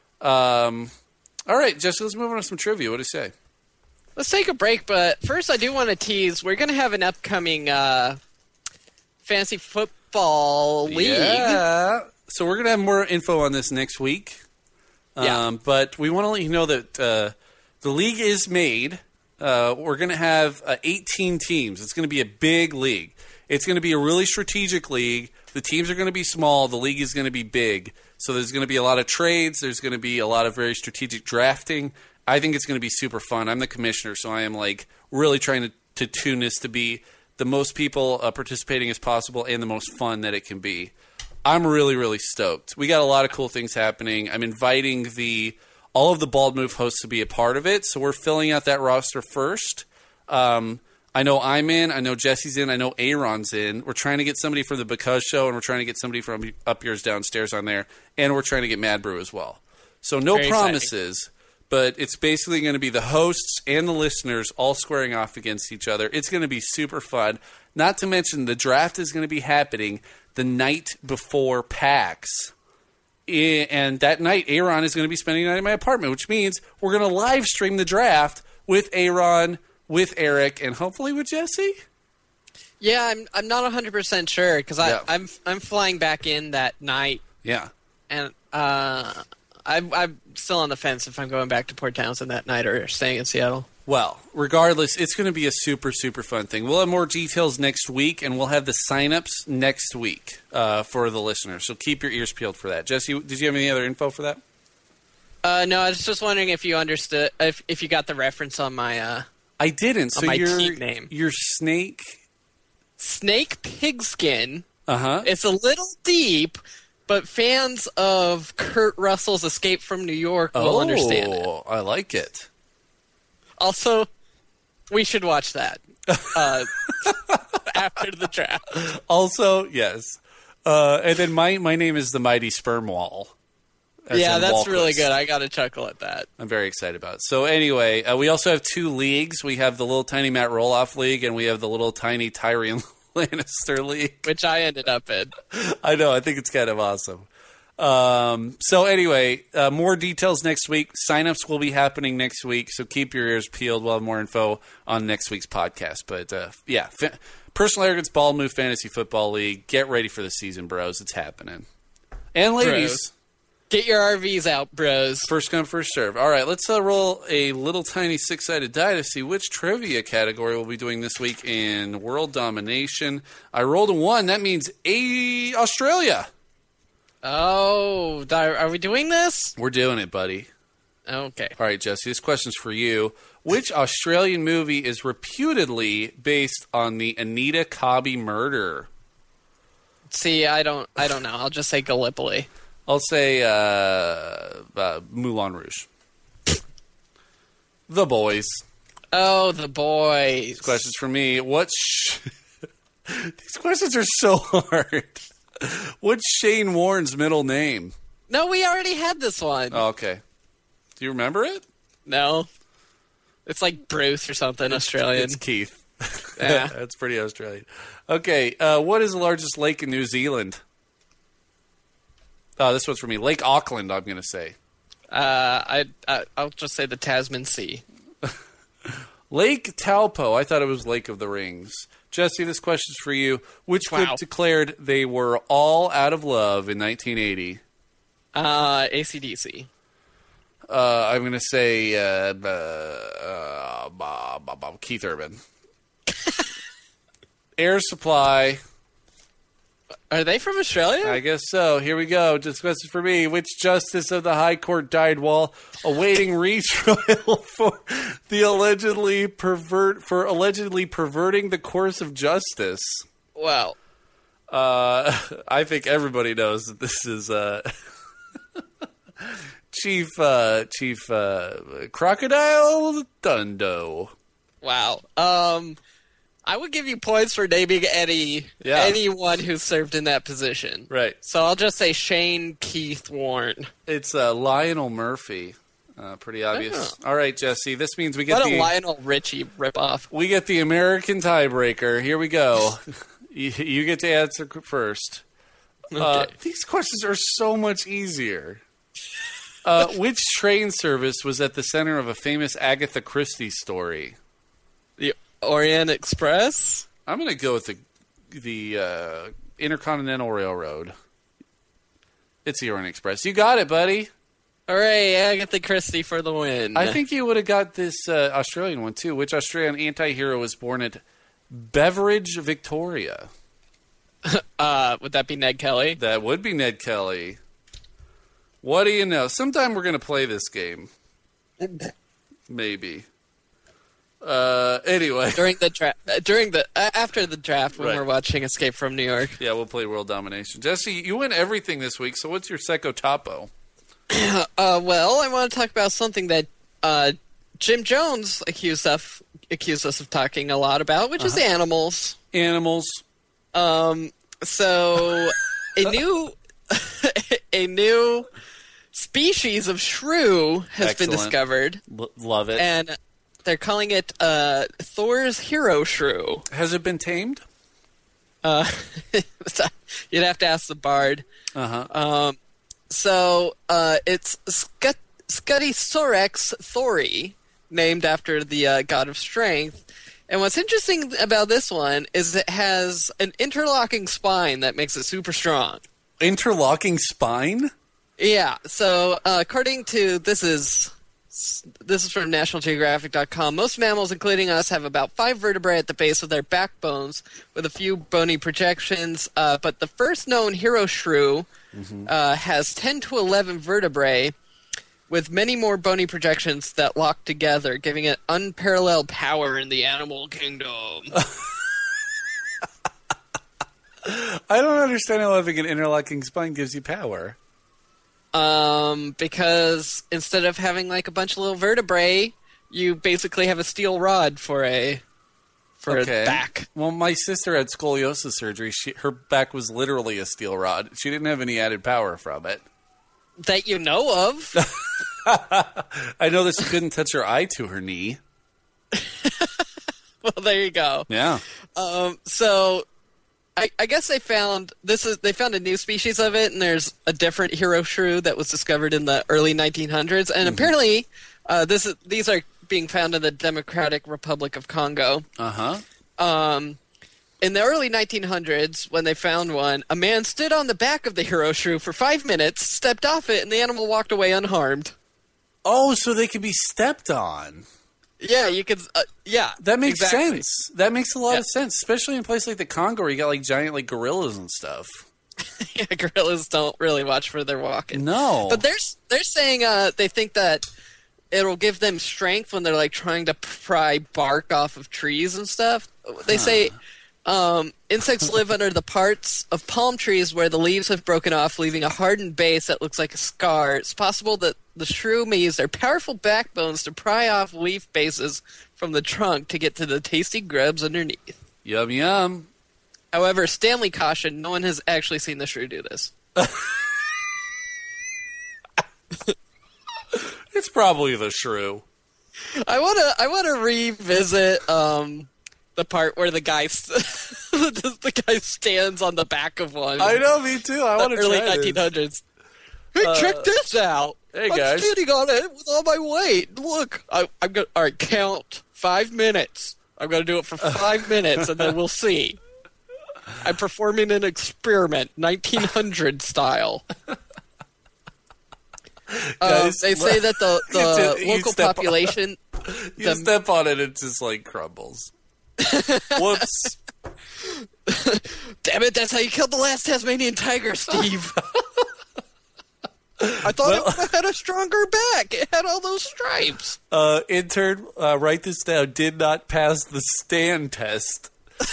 Speaker 2: Um, all right, Jessica, let's move on to some trivia. What do you say?
Speaker 3: Let's take a break, but first I do want to tease, we're going to have an upcoming uh, fantasy football league.
Speaker 2: Yeah. So we're going to have more info on this next week. Um,
Speaker 3: Yeah.
Speaker 2: But we want to let you know that uh, the league is made. Uh, we're going to have uh, eighteen teams. It's going to be a big league. It's going to be a really strategic league. The teams are going to be small. The league is going to be big. So there's going to be a lot of trades. There's going to be a lot of very strategic drafting. I think it's going to be super fun. I'm the commissioner, so I am like really trying to, to tune this to be the most people uh, participating as possible and the most fun that it can be. I'm really, really stoked. We got a lot of cool things happening. I'm inviting the all of the Bald Move hosts to be a part of it, so we're filling out that roster first. Um, I know I'm in. I know Jesse's in. I know Aaron's in. We're trying to get somebody from the Because Show, and we're trying to get somebody from Up Yours Downstairs on there, and we're trying to get Mad Brew as well. So no
Speaker 3: Very
Speaker 2: promises, but it's basically going to be the hosts and the listeners all squaring off against each other. It's going to be super fun. Not to mention the draft is going to be happening the night before PAX. And that night, Aaron is going to be spending the night in my apartment, which means we're going to live stream the draft with Aaron, with Eric, and hopefully with Jesse.
Speaker 3: Yeah, I'm I'm not one hundred percent sure because
Speaker 2: Yeah.
Speaker 3: I'm I'm flying back in that night,
Speaker 2: Yeah.
Speaker 3: and uh, I'm I'm still on the fence if I'm going back to Port Townsend that night or staying in Seattle.
Speaker 2: Well, regardless, it's going to be a super, super fun thing. We'll have more details next week, and we'll have the signups next week uh, for the listeners. So keep your ears peeled for that. Jesse, did you have any other info for that?
Speaker 3: Uh, no, I was just wondering if you understood if if you got the reference on my uh,
Speaker 2: I didn't. So
Speaker 3: my
Speaker 2: your
Speaker 3: team name.
Speaker 2: your snake.
Speaker 3: Snake Pigskin.
Speaker 2: Uh huh.
Speaker 3: It's a little deep, but fans of Kurt Russell's Escape from New York will understand it.
Speaker 2: I like it.
Speaker 3: Also, we should watch that uh, after the draft.
Speaker 2: Also, yes. Uh, and then my my name is the Mighty Sperm Wall. as
Speaker 3: Yeah,
Speaker 2: in
Speaker 3: that's really
Speaker 2: Walquist.
Speaker 3: good. I got to chuckle at that.
Speaker 2: I'm very excited about it. So anyway, uh, we also have two leagues. We have the little tiny Matt Roloff League, and we have the little tiny Tyrion Lannister League.
Speaker 3: Which I ended up in.
Speaker 2: I know. I think it's kind of awesome. Um, so anyway, uh, more details next week. Signups will be happening next week, so keep your ears peeled. We'll have more info on next week's podcast. But uh, yeah, fa- Personal Arrogance Bald Move Fantasy Football League. Get ready for the season, bros. It's happening. And ladies.
Speaker 3: Bros. Get your R Vs out, bros.
Speaker 2: First come, first serve. All right, let's uh, roll a little tiny six-sided die to see which trivia category we'll be doing this week in World Domination. I rolled a one. That means a Australia.
Speaker 3: Oh, are we doing this?
Speaker 2: We're doing it, buddy.
Speaker 3: Okay.
Speaker 2: All right, Jesse, this question's for you. Which Australian movie is reputedly based on the Anita Cobby murder?
Speaker 3: See, I don't I don't know. I'll just say Gallipoli.
Speaker 2: I'll say uh, uh, Moulin Rouge. The Boys.
Speaker 3: Oh, The Boys.
Speaker 2: This question's for me. What's sh- These questions are so hard. What's Shane Warne's middle name?
Speaker 3: No, we already had this one.
Speaker 2: Oh, okay. Do you remember it?
Speaker 3: No. It's like Bruce or something, Australian.
Speaker 2: It's Keith.
Speaker 3: Yeah.
Speaker 2: That's pretty Australian. Okay, uh, what is the largest lake in New Zealand? Oh, this one's for me. Lake Auckland, I'm going to say.
Speaker 3: Uh, I, I, I'll just say the Tasman Sea.
Speaker 2: Lake Taupo. I thought it was Lake of the Rings. Jesse, this question's for you. Which group
Speaker 3: Wow.
Speaker 2: declared they were all out of love in nineteen eighty?
Speaker 3: Uh, A C D C.
Speaker 2: Uh, I'm going to say uh, uh, uh, uh, Keith Urban. Air Supply.
Speaker 3: Are they from Australia?
Speaker 2: I guess so. Here we go. Just question for me. Which justice of the High Court died while awaiting retrial for the allegedly pervert for allegedly perverting the course of justice?
Speaker 3: Wow.
Speaker 2: Uh, I think everybody knows that this is uh, Chief uh, Chief uh, Crocodile Dundo.
Speaker 3: Wow. Um, I would give you points for naming any
Speaker 2: Yeah.
Speaker 3: anyone who served in that position.
Speaker 2: Right.
Speaker 3: So I'll just say Shane Keith Warne.
Speaker 2: It's uh, Lionel Murphy. Uh, pretty obvious. All right, Jesse. This means we get
Speaker 3: What
Speaker 2: the
Speaker 3: a Lionel Richie ripoff.
Speaker 2: we get the American tiebreaker. Here we go. you, you get to answer first. Uh,
Speaker 3: Okay.
Speaker 2: these questions are so much easier. Uh, which train service was at the center of a famous Agatha Christie story?
Speaker 3: The Orient Express?
Speaker 2: I'm going to go with the the uh, Intercontinental Railroad. It's the Orient Express. You got it, buddy.
Speaker 3: Hooray, Agatha Christie for the win.
Speaker 2: I think you would have got this uh, Australian one, too. Which Australian anti-hero was born at Beveridge, Victoria?
Speaker 3: Uh, would that be Ned Kelly?
Speaker 2: That would be Ned Kelly. What do you know? Sometime we're going to play this game. Maybe. Uh, anyway.
Speaker 3: During the draft, uh, during the uh, after the draft when
Speaker 2: Right.
Speaker 3: we're watching Escape from New York.
Speaker 2: Yeah, we'll play World Domination. Jesse, you win everything this week, so what's your Psycho Topo?
Speaker 3: Uh, well, I want to talk about something that uh, Jim Jones accused us accused us of talking a lot about, which is animals.
Speaker 2: Animals.
Speaker 3: Um, so a new a new species of shrew has been
Speaker 2: Excellent.
Speaker 3: discovered,
Speaker 2: L- love it.
Speaker 3: and they're calling it uh, Thor's hero shrew.
Speaker 2: Has it been tamed?
Speaker 3: Uh, you'd have to ask the bard.
Speaker 2: Uh-huh.
Speaker 3: Um, so uh, it's Scut- Scutisorex thori, named after the uh, god of strength. And what's interesting about this one is it has an interlocking spine that makes it super strong.
Speaker 2: Interlocking spine?
Speaker 3: Yeah. So uh, according to this is this is from National Geographic dot com. Most mammals, including us, have about five vertebrae at the base of their backbones, with a few bony projections. Uh, but the first known hero shrew uh, has ten to eleven vertebrae, with many more bony projections that lock together, giving it unparalleled power in the animal kingdom.
Speaker 2: I don't understand how having an interlocking spine gives you power.
Speaker 3: Um, because instead of having like a bunch of little vertebrae, you basically have a steel rod for a for
Speaker 2: Okay.
Speaker 3: a back.
Speaker 2: Well, my sister had scoliosis surgery. She, her back was literally a steel rod. She didn't have any added power from it.
Speaker 3: That you know of.
Speaker 2: I know that she couldn't touch her eye to her knee.
Speaker 3: Well, there you go.
Speaker 2: Yeah.
Speaker 3: Um, so I, I guess they found this is they found a new species of it, and there's a different hero shrew that was discovered in the early nineteen hundreds, and apparently uh, this is, these are being found in the Democratic Republic of Congo.
Speaker 2: Uh-huh.
Speaker 3: Um, in the early nineteen hundreds, when they found one, a man stood on the back of the hero shrew for five minutes, stepped off it, and the animal walked away unharmed.
Speaker 2: Oh, so they could be stepped on.
Speaker 3: Yeah, you could. Uh, yeah,
Speaker 2: That makes
Speaker 3: exactly.
Speaker 2: sense. That makes a lot
Speaker 3: Yeah.
Speaker 2: of sense, especially in a place like the Congo where you got like giant like gorillas and stuff.
Speaker 3: Yeah, gorillas don't really watch where they're walking.
Speaker 2: No.
Speaker 3: But they're they're saying uh, they think that it'll give them strength when they're like trying to pry bark off of trees and stuff. They say um, insects live under the parts of palm trees where the leaves have broken off, leaving a hardened base that looks like a scar. It's possible that the shrew may use their powerful backbones to pry off leaf bases from the trunk to get to the tasty grubs underneath.
Speaker 2: Yum yum.
Speaker 3: However, Stanley cautioned no one has actually seen the shrew do this.
Speaker 2: It's probably the shrew.
Speaker 3: I wanna, I wanna revisit um, the part where the guy, st- the guy stands on the back of one.
Speaker 2: I know, me too. I want
Speaker 3: the
Speaker 2: to
Speaker 3: early
Speaker 2: try
Speaker 3: nineteen
Speaker 2: this.
Speaker 3: hundreds. Hey, check this out!
Speaker 2: hey,
Speaker 3: I'm
Speaker 2: guys.
Speaker 3: standing on it with all my weight. Look, I, I'm gonna. All right, count five minutes. I'm gonna do it for five minutes, and then we'll see. I'm performing an experiment, nineteen hundred style. Uh,
Speaker 2: Guys,
Speaker 3: they say that the,
Speaker 2: you
Speaker 3: the
Speaker 2: t- you
Speaker 3: local
Speaker 2: step on-
Speaker 3: population.
Speaker 2: You
Speaker 3: the-
Speaker 2: step on it, it just like crumbles. Whoops.
Speaker 3: Damn it! That's how you killed the last Tasmanian tiger, Steve. I thought
Speaker 2: Well-
Speaker 3: it had a stronger back. It had all those stripes.
Speaker 2: Uh, intern, uh, write this down. Did not pass the stand test.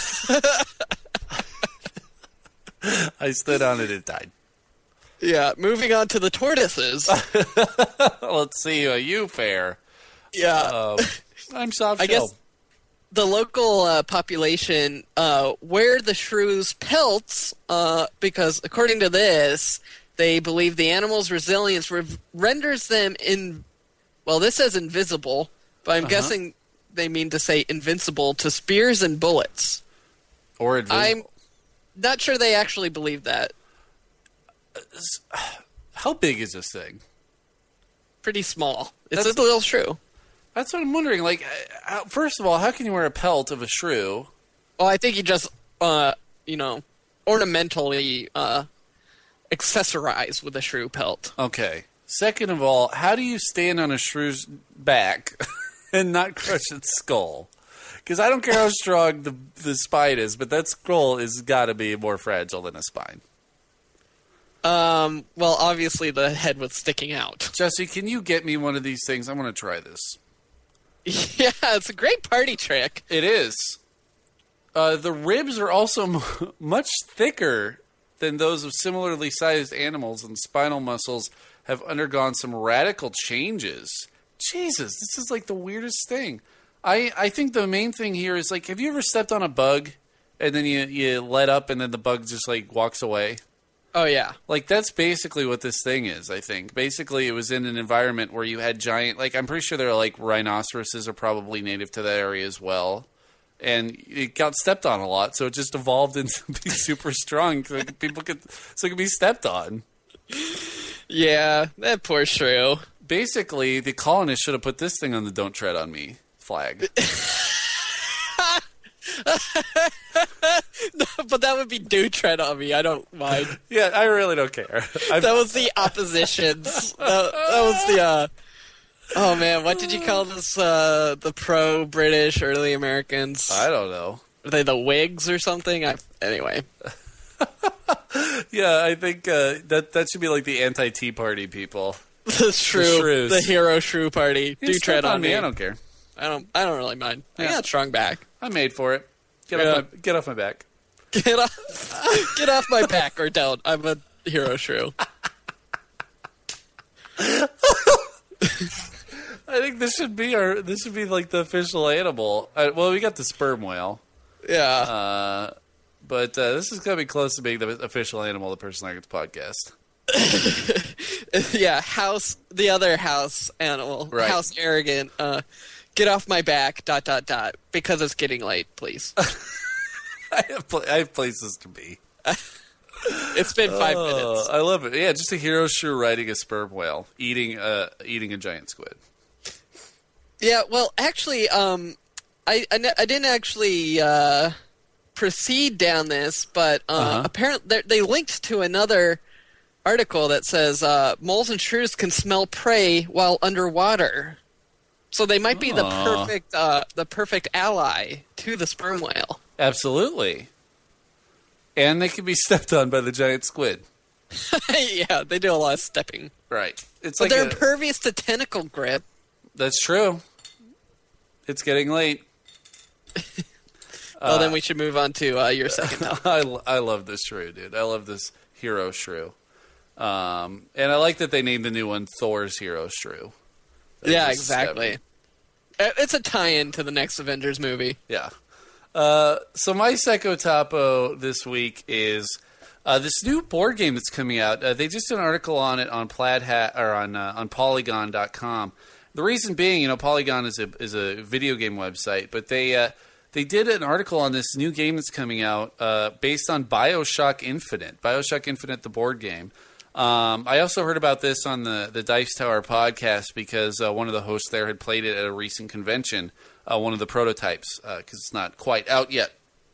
Speaker 2: I stood on it and died.
Speaker 3: Yeah. Moving on to the tortoises.
Speaker 2: Let's see how you fare.
Speaker 3: Yeah.
Speaker 2: Um, I'm soft
Speaker 3: I
Speaker 2: shell.
Speaker 3: guess the local uh, population uh, wear the shrew's pelts uh, because, according to this, they believe the animal's resilience re- renders them in. Well, this says invisible, but I'm
Speaker 2: Uh-huh.
Speaker 3: guessing they mean to say invincible to spears and bullets.
Speaker 2: Or invisible.
Speaker 3: I'm not sure they actually believe that.
Speaker 2: How big is this thing?
Speaker 3: Pretty small. It's
Speaker 2: That's-
Speaker 3: a little shrew.
Speaker 2: That's what I'm wondering. Like, uh, how, first of all, how can you wear a pelt of a shrew?
Speaker 3: Well, I think you just, uh, you know, ornamentally uh, accessorize with a shrew pelt.
Speaker 2: Okay. Second of all, how do you stand on a shrew's back and not crush its skull? Because I don't care how strong the the spine is, but that skull has got to be more fragile than a spine.
Speaker 3: Um, well, obviously the head was sticking out.
Speaker 2: Jesse, can you get me one of these things? I want to try this.
Speaker 3: Yeah, it's a great party trick.
Speaker 2: It is. Uh, the ribs are also m- much thicker than those of similarly sized animals, and spinal muscles have undergone some radical changes. Jesus, this is like the weirdest thing. I, I think the main thing here is, like, have you ever stepped on a bug and then you, you let up and then the bug just, like, walks away?
Speaker 3: Oh, yeah.
Speaker 2: Like, that's basically what this thing is, I think. Basically, it was in an environment where you had giant... Like, I'm pretty sure there are, like, rhinoceroses are probably native to that area as well. And it got stepped on a lot, so it just evolved into be super strong so people could... So it could be stepped on.
Speaker 3: Yeah, that poor shrew.
Speaker 2: Basically, the colonists should have put this thing on the Don't Tread on Me flag.
Speaker 3: No, but that would be do tread on me. I don't mind.
Speaker 2: Yeah, I really don't care. I've,
Speaker 3: That was the oppositions. that, that was the, uh... Oh, man, what did you call this, uh, the pro-British early Americans?
Speaker 2: I don't know.
Speaker 3: Are they the Whigs or something? I, anyway.
Speaker 2: Yeah, I think uh, that that should be like the anti-Tea Party people.
Speaker 3: The shrew,
Speaker 2: shrews.
Speaker 3: the hero shrew party.
Speaker 2: You
Speaker 3: Do
Speaker 2: step
Speaker 3: tread on me.
Speaker 2: I don't care.
Speaker 3: I don't. I don't really mind. I
Speaker 2: Yeah.
Speaker 3: got a strong back.
Speaker 2: I'm made for it. Get,
Speaker 3: Yeah.
Speaker 2: off, my, get off my back.
Speaker 3: Get off. Get off my back or don't. I'm a hero shrew.
Speaker 2: I think this should be our. This should be like the official animal. Uh, well, we got the sperm whale,
Speaker 3: Yeah.
Speaker 2: uh, but uh, this is gonna be close to being the official animal of the Person Nuggets podcast.
Speaker 3: Yeah. House. The other house animal.
Speaker 2: Right.
Speaker 3: House arrogant. Uh, get off my back. Dot dot dot. Because it's getting late. Please.
Speaker 2: I have pl- I have places to be.
Speaker 3: It's been five
Speaker 2: Oh,
Speaker 3: minutes.
Speaker 2: I love it. Yeah, just a hero shrew riding a sperm whale, eating uh, eating a giant squid.
Speaker 3: Yeah. Well, actually, um, I I, ne- I didn't actually uh proceed down this, but uh,
Speaker 2: Uh-huh.
Speaker 3: apparently they linked to another article that says uh, moles and shrews can smell prey while underwater. So they might be the
Speaker 2: Aw.
Speaker 3: perfect uh, the perfect ally to the sperm whale.
Speaker 2: Absolutely. And they can be stepped on by the giant squid.
Speaker 3: Yeah, they do a lot of stepping.
Speaker 2: Right. It's
Speaker 3: But
Speaker 2: like
Speaker 3: they're
Speaker 2: a-
Speaker 3: impervious to tentacle grip.
Speaker 2: That's true. It's getting late.
Speaker 3: Well, then we should move on to uh, your second topic.
Speaker 2: I, lo- I love this shrew, dude. I love this hero shrew. Um, and I like that they named the new one Thor's Hero Shrew. That
Speaker 3: Yeah,
Speaker 2: just
Speaker 3: exactly. Uh, It's a tie-in to the next Avengers movie.
Speaker 2: Yeah. Uh, so my Psycho Topo this week is uh, this new board game that's coming out. Uh, they just did an article on it on Plaid Hat or on uh, on Polygon dot com. The reason being, you know, Polygon is a is a video game website, but they uh, they did an article on this new game that's coming out uh, based on BioShock Infinite. BioShock Infinite, the board game. Um, I also heard about this on the, the Dice Tower podcast because uh, one of the hosts there had played it at a recent convention, uh, one of the prototypes, because uh, it's not quite out yet.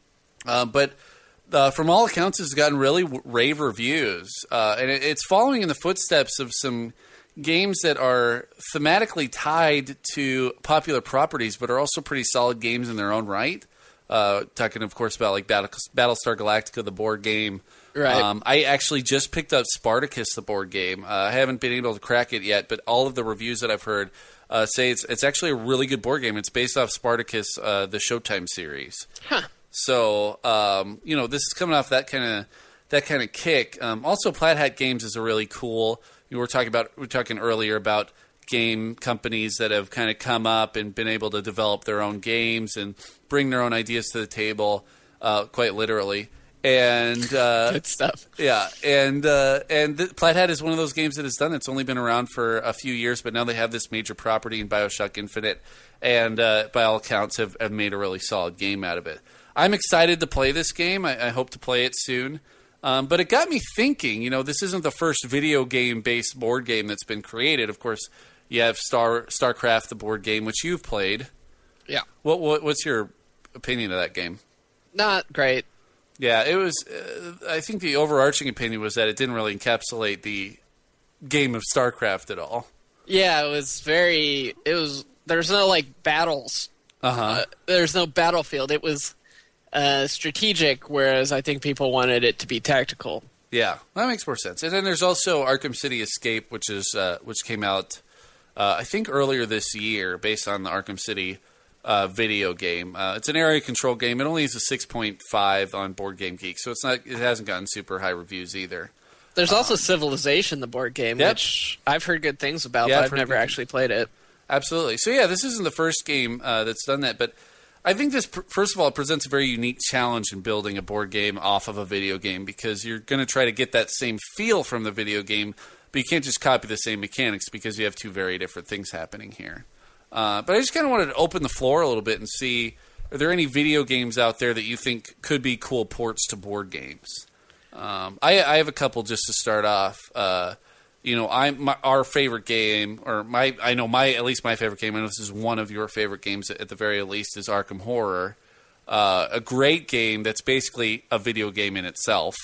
Speaker 2: Uh, but uh, from all accounts, it's gotten really w- rave reviews, uh, and it, it's following in the footsteps of some games that are thematically tied to popular properties, but are also pretty solid games in their own right. Uh, talking, of course, about like Battle, Battlestar Galactica, the board game.
Speaker 3: Right.
Speaker 2: Um, I actually just picked up Spartacus, the board game. Uh, I haven't been able to crack it yet, but all of the reviews that I've heard uh, say it's it's actually a really good board game. It's based off Spartacus, uh, the Showtime series.
Speaker 3: Huh.
Speaker 2: So um, you know, this is coming off that kind of that kind of kick. Um, also, Plaid Hat Games is a really cool. We were talking about we were talking earlier about game companies that have kind of come up and been able to develop their own games and bring their own ideas to the table, uh, quite literally. And uh,
Speaker 3: Good stuff.
Speaker 2: yeah, and uh, and the, Plaid Hat is one of those games that has done. It's only been around for a few years, but now they have this major property in BioShock Infinite, and uh, by all accounts, have, have made a really solid game out of it. I'm excited to play this game. I, I hope to play it soon. Um, but it got me thinking. You know, this isn't the first video game based board game that's been created. Of course, you have Star StarCraft, the board game, which you've played.
Speaker 3: Yeah.
Speaker 2: What, what what's your opinion of that game?
Speaker 3: Not great.
Speaker 2: Yeah, it was. Uh, I think the overarching opinion was that it didn't really encapsulate the game of StarCraft at all.
Speaker 3: Yeah, it was very. It was. There's no like battles.
Speaker 2: Uh-huh.
Speaker 3: Uh, there's no battlefield. It was uh, strategic, whereas I think people wanted it to be tactical.
Speaker 2: Yeah, that makes more sense. And then there's also Arkham City Escape, which is uh, which came out, uh, I think, earlier this year, based on the Arkham City uh, video game. Uh, it's an area control game. It only has a six point five on Board Game Geek, so it's not. It hasn't gotten super high reviews either.
Speaker 3: There's also Civilization, the board game,
Speaker 2: Yep.
Speaker 3: which I've heard good things about,
Speaker 2: Yeah, I've
Speaker 3: but I've
Speaker 2: heard
Speaker 3: never
Speaker 2: good-
Speaker 3: actually played it.
Speaker 2: Absolutely. So yeah, this isn't the first game uh, that's done that, but I think this, pr- first of all, presents a very unique challenge in building a board game off of a video game, because you're going to try to get that same feel from the video game, but you can't just copy the same mechanics because you have two very different things happening here. Uh, but I just kind of wanted to open the floor a little bit and see, are there any video games out there that you think could be cool ports to board games? Um, I, I have a couple just to start off. Uh, You know, I my, our favorite game, or my I know my at least my favorite game. I know this is one of your favorite games at the very least, is Arkham Horror. Uh, a great game that's basically a video game in itself.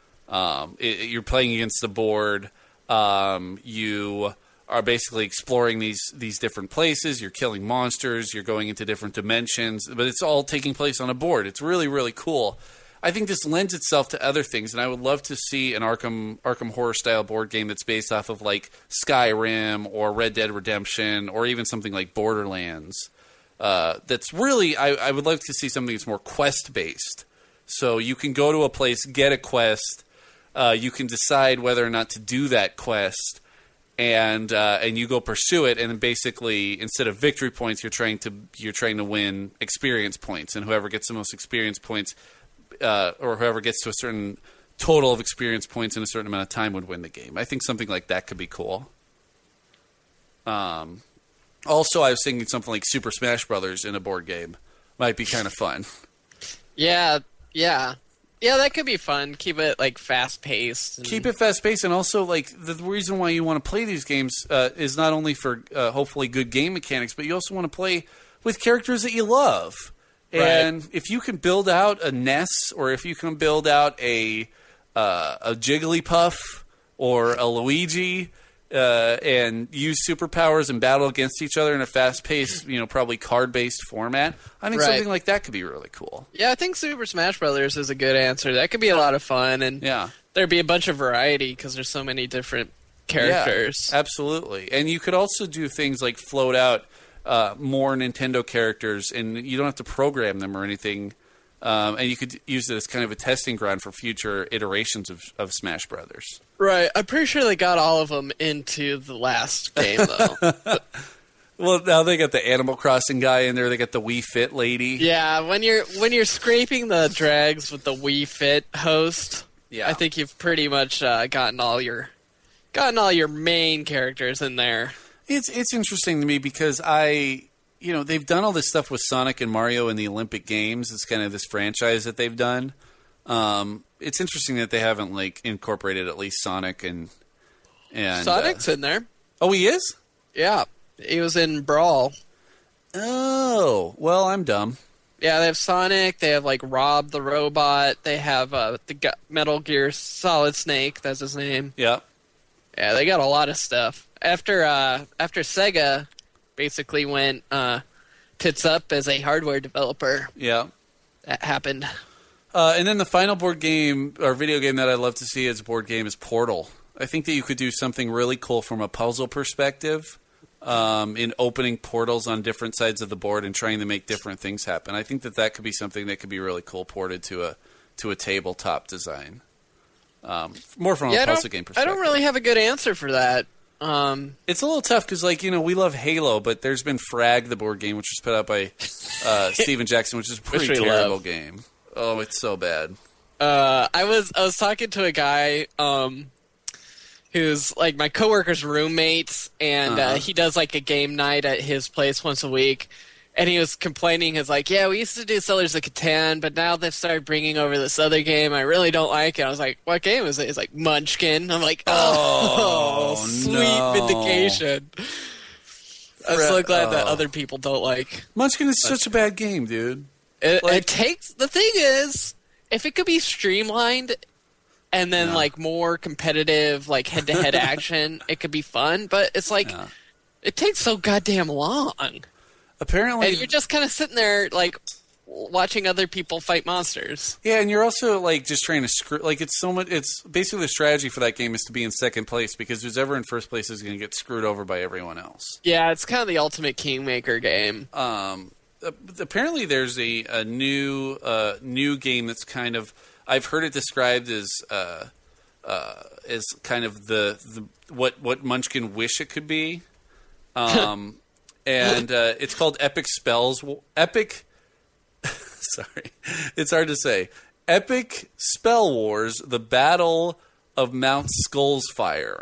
Speaker 2: Um, it, you're playing against the board. Um, you are basically exploring these these different places. You're killing monsters. You're going into different dimensions, but it's all taking place on a board. It's really really cool. I think this lends itself to other things, and I would love to see an Arkham Arkham Horror style board game that's based off of like Skyrim or Red Dead Redemption or even something like Borderlands. Uh, that's really I, I would love to see something that's more quest based. So you can go to a place, get a quest, uh, you can decide whether or not to do that quest, and uh, and you go pursue it, and then basically instead of victory points, you're trying to you're trying to win experience points, and whoever gets the most experience points. Uh, or whoever gets to a certain total of experience points in a certain amount of time would win the game. I think something like that could be cool. Um, also, I was thinking something like Super Smash Brothers in a board game might be kind of fun.
Speaker 3: Yeah, yeah. Yeah, that could be fun. Keep it, like, fast-paced. And...
Speaker 2: Keep it fast-paced, and also, like, the reason why you want to play these games uh, is not only for uh, hopefully good game mechanics, but you also want to play with characters that you love. And right. if you can build out a Ness, or if you can build out a uh, a Jigglypuff or a Luigi, uh, and use superpowers and battle against each other in a fast-paced, you know, probably card-based format, I think right. something like that could be really cool.
Speaker 3: Yeah, I think Super Smash Brothers is a good answer. That could be a lot of fun, and
Speaker 2: yeah.
Speaker 3: there'd be a bunch of variety because there's so many different characters.
Speaker 2: Yeah, absolutely. And you could also do things like float out uh, more Nintendo characters, and you don't have to program them or anything. Um, and you could use it as kind of a testing ground for future iterations of, of Smash Brothers.
Speaker 3: Right. I'm pretty sure they got all of them into the last game, though.
Speaker 2: Well, now they got the Animal Crossing guy in there. They got the Wii Fit lady.
Speaker 3: Yeah, when you're when you're scraping the dregs with the Wii Fit host, yeah. I think you've pretty much uh, gotten all your gotten all your main characters in there.
Speaker 2: It's it's interesting to me because I. You know, they've done all this stuff with Sonic and Mario in the Olympic Games. It's kind of this franchise that they've done. Um, it's interesting that they haven't, like, incorporated at least Sonic and... and
Speaker 3: Sonic's
Speaker 2: uh,
Speaker 3: in there.
Speaker 2: Oh, he is?
Speaker 3: Yeah. He was in Brawl.
Speaker 2: Oh. Well, I'm dumb.
Speaker 3: Yeah, they have Sonic. They have, like, Rob the Robot. They have uh, the Metal Gear Solid Snake. That's his name.
Speaker 2: Yeah.
Speaker 3: Yeah, they got a lot of stuff. After uh, after Sega... basically went uh, tits up as a hardware developer.
Speaker 2: Yeah.
Speaker 3: That happened.
Speaker 2: Uh, and then the final board game, or video game that I'd love to see as a board game is Portal. I think that you could do something really cool from a puzzle perspective um, in opening portals on different sides of the board and trying to make different things happen. I think that that could be something that could be really cool ported to a to a tabletop design. Um, more from
Speaker 3: yeah,
Speaker 2: a puzzle game perspective.
Speaker 3: I don't really have a good answer for that. Um,
Speaker 2: it's a little tough because, like, you know, we love Halo, but there's been Frag, the board game, which was put out by uh, Steven Jackson, which is a pretty terrible love. game. Oh, it's so bad.
Speaker 3: Uh, I was I was talking to a guy um, who's like my coworker's roommate, and uh-huh. uh, he does like a game night at his place once a week. And he was complaining, he's like, yeah, we used to do Settlers of Catan, but now they've started bringing over this other game. I really don't like it. I was like, what game is it? He's like, Munchkin. I'm like, oh,
Speaker 2: oh
Speaker 3: sweet
Speaker 2: no.
Speaker 3: vindication. I'm so glad oh. that other people don't like.
Speaker 2: Munchkin is such a bad game, dude.
Speaker 3: It,
Speaker 2: like,
Speaker 3: it takes, the thing is, if it could be streamlined and then, yeah. like, more competitive, like, head-to-head action, it could be fun. But it's like, yeah. it takes so goddamn long.
Speaker 2: Apparently,
Speaker 3: and you're just kind of sitting there, like, watching other people fight monsters.
Speaker 2: Yeah, and you're also, like, just trying to screw... Like, it's so much... It's basically the strategy for that game is to be in second place, because who's ever in first place is going to get screwed over by everyone else.
Speaker 3: Yeah, it's kind of the ultimate kingmaker game.
Speaker 2: Um, apparently there's a, a new uh, new game that's kind of... I've heard it described as... Uh, uh, as kind of the, the what what Munchkin wish it could be. Um... And uh, it's called Epic Spells. Epic. Sorry, it's hard to say. Epic Spell Wars: The Battle of Mount Skullsfire.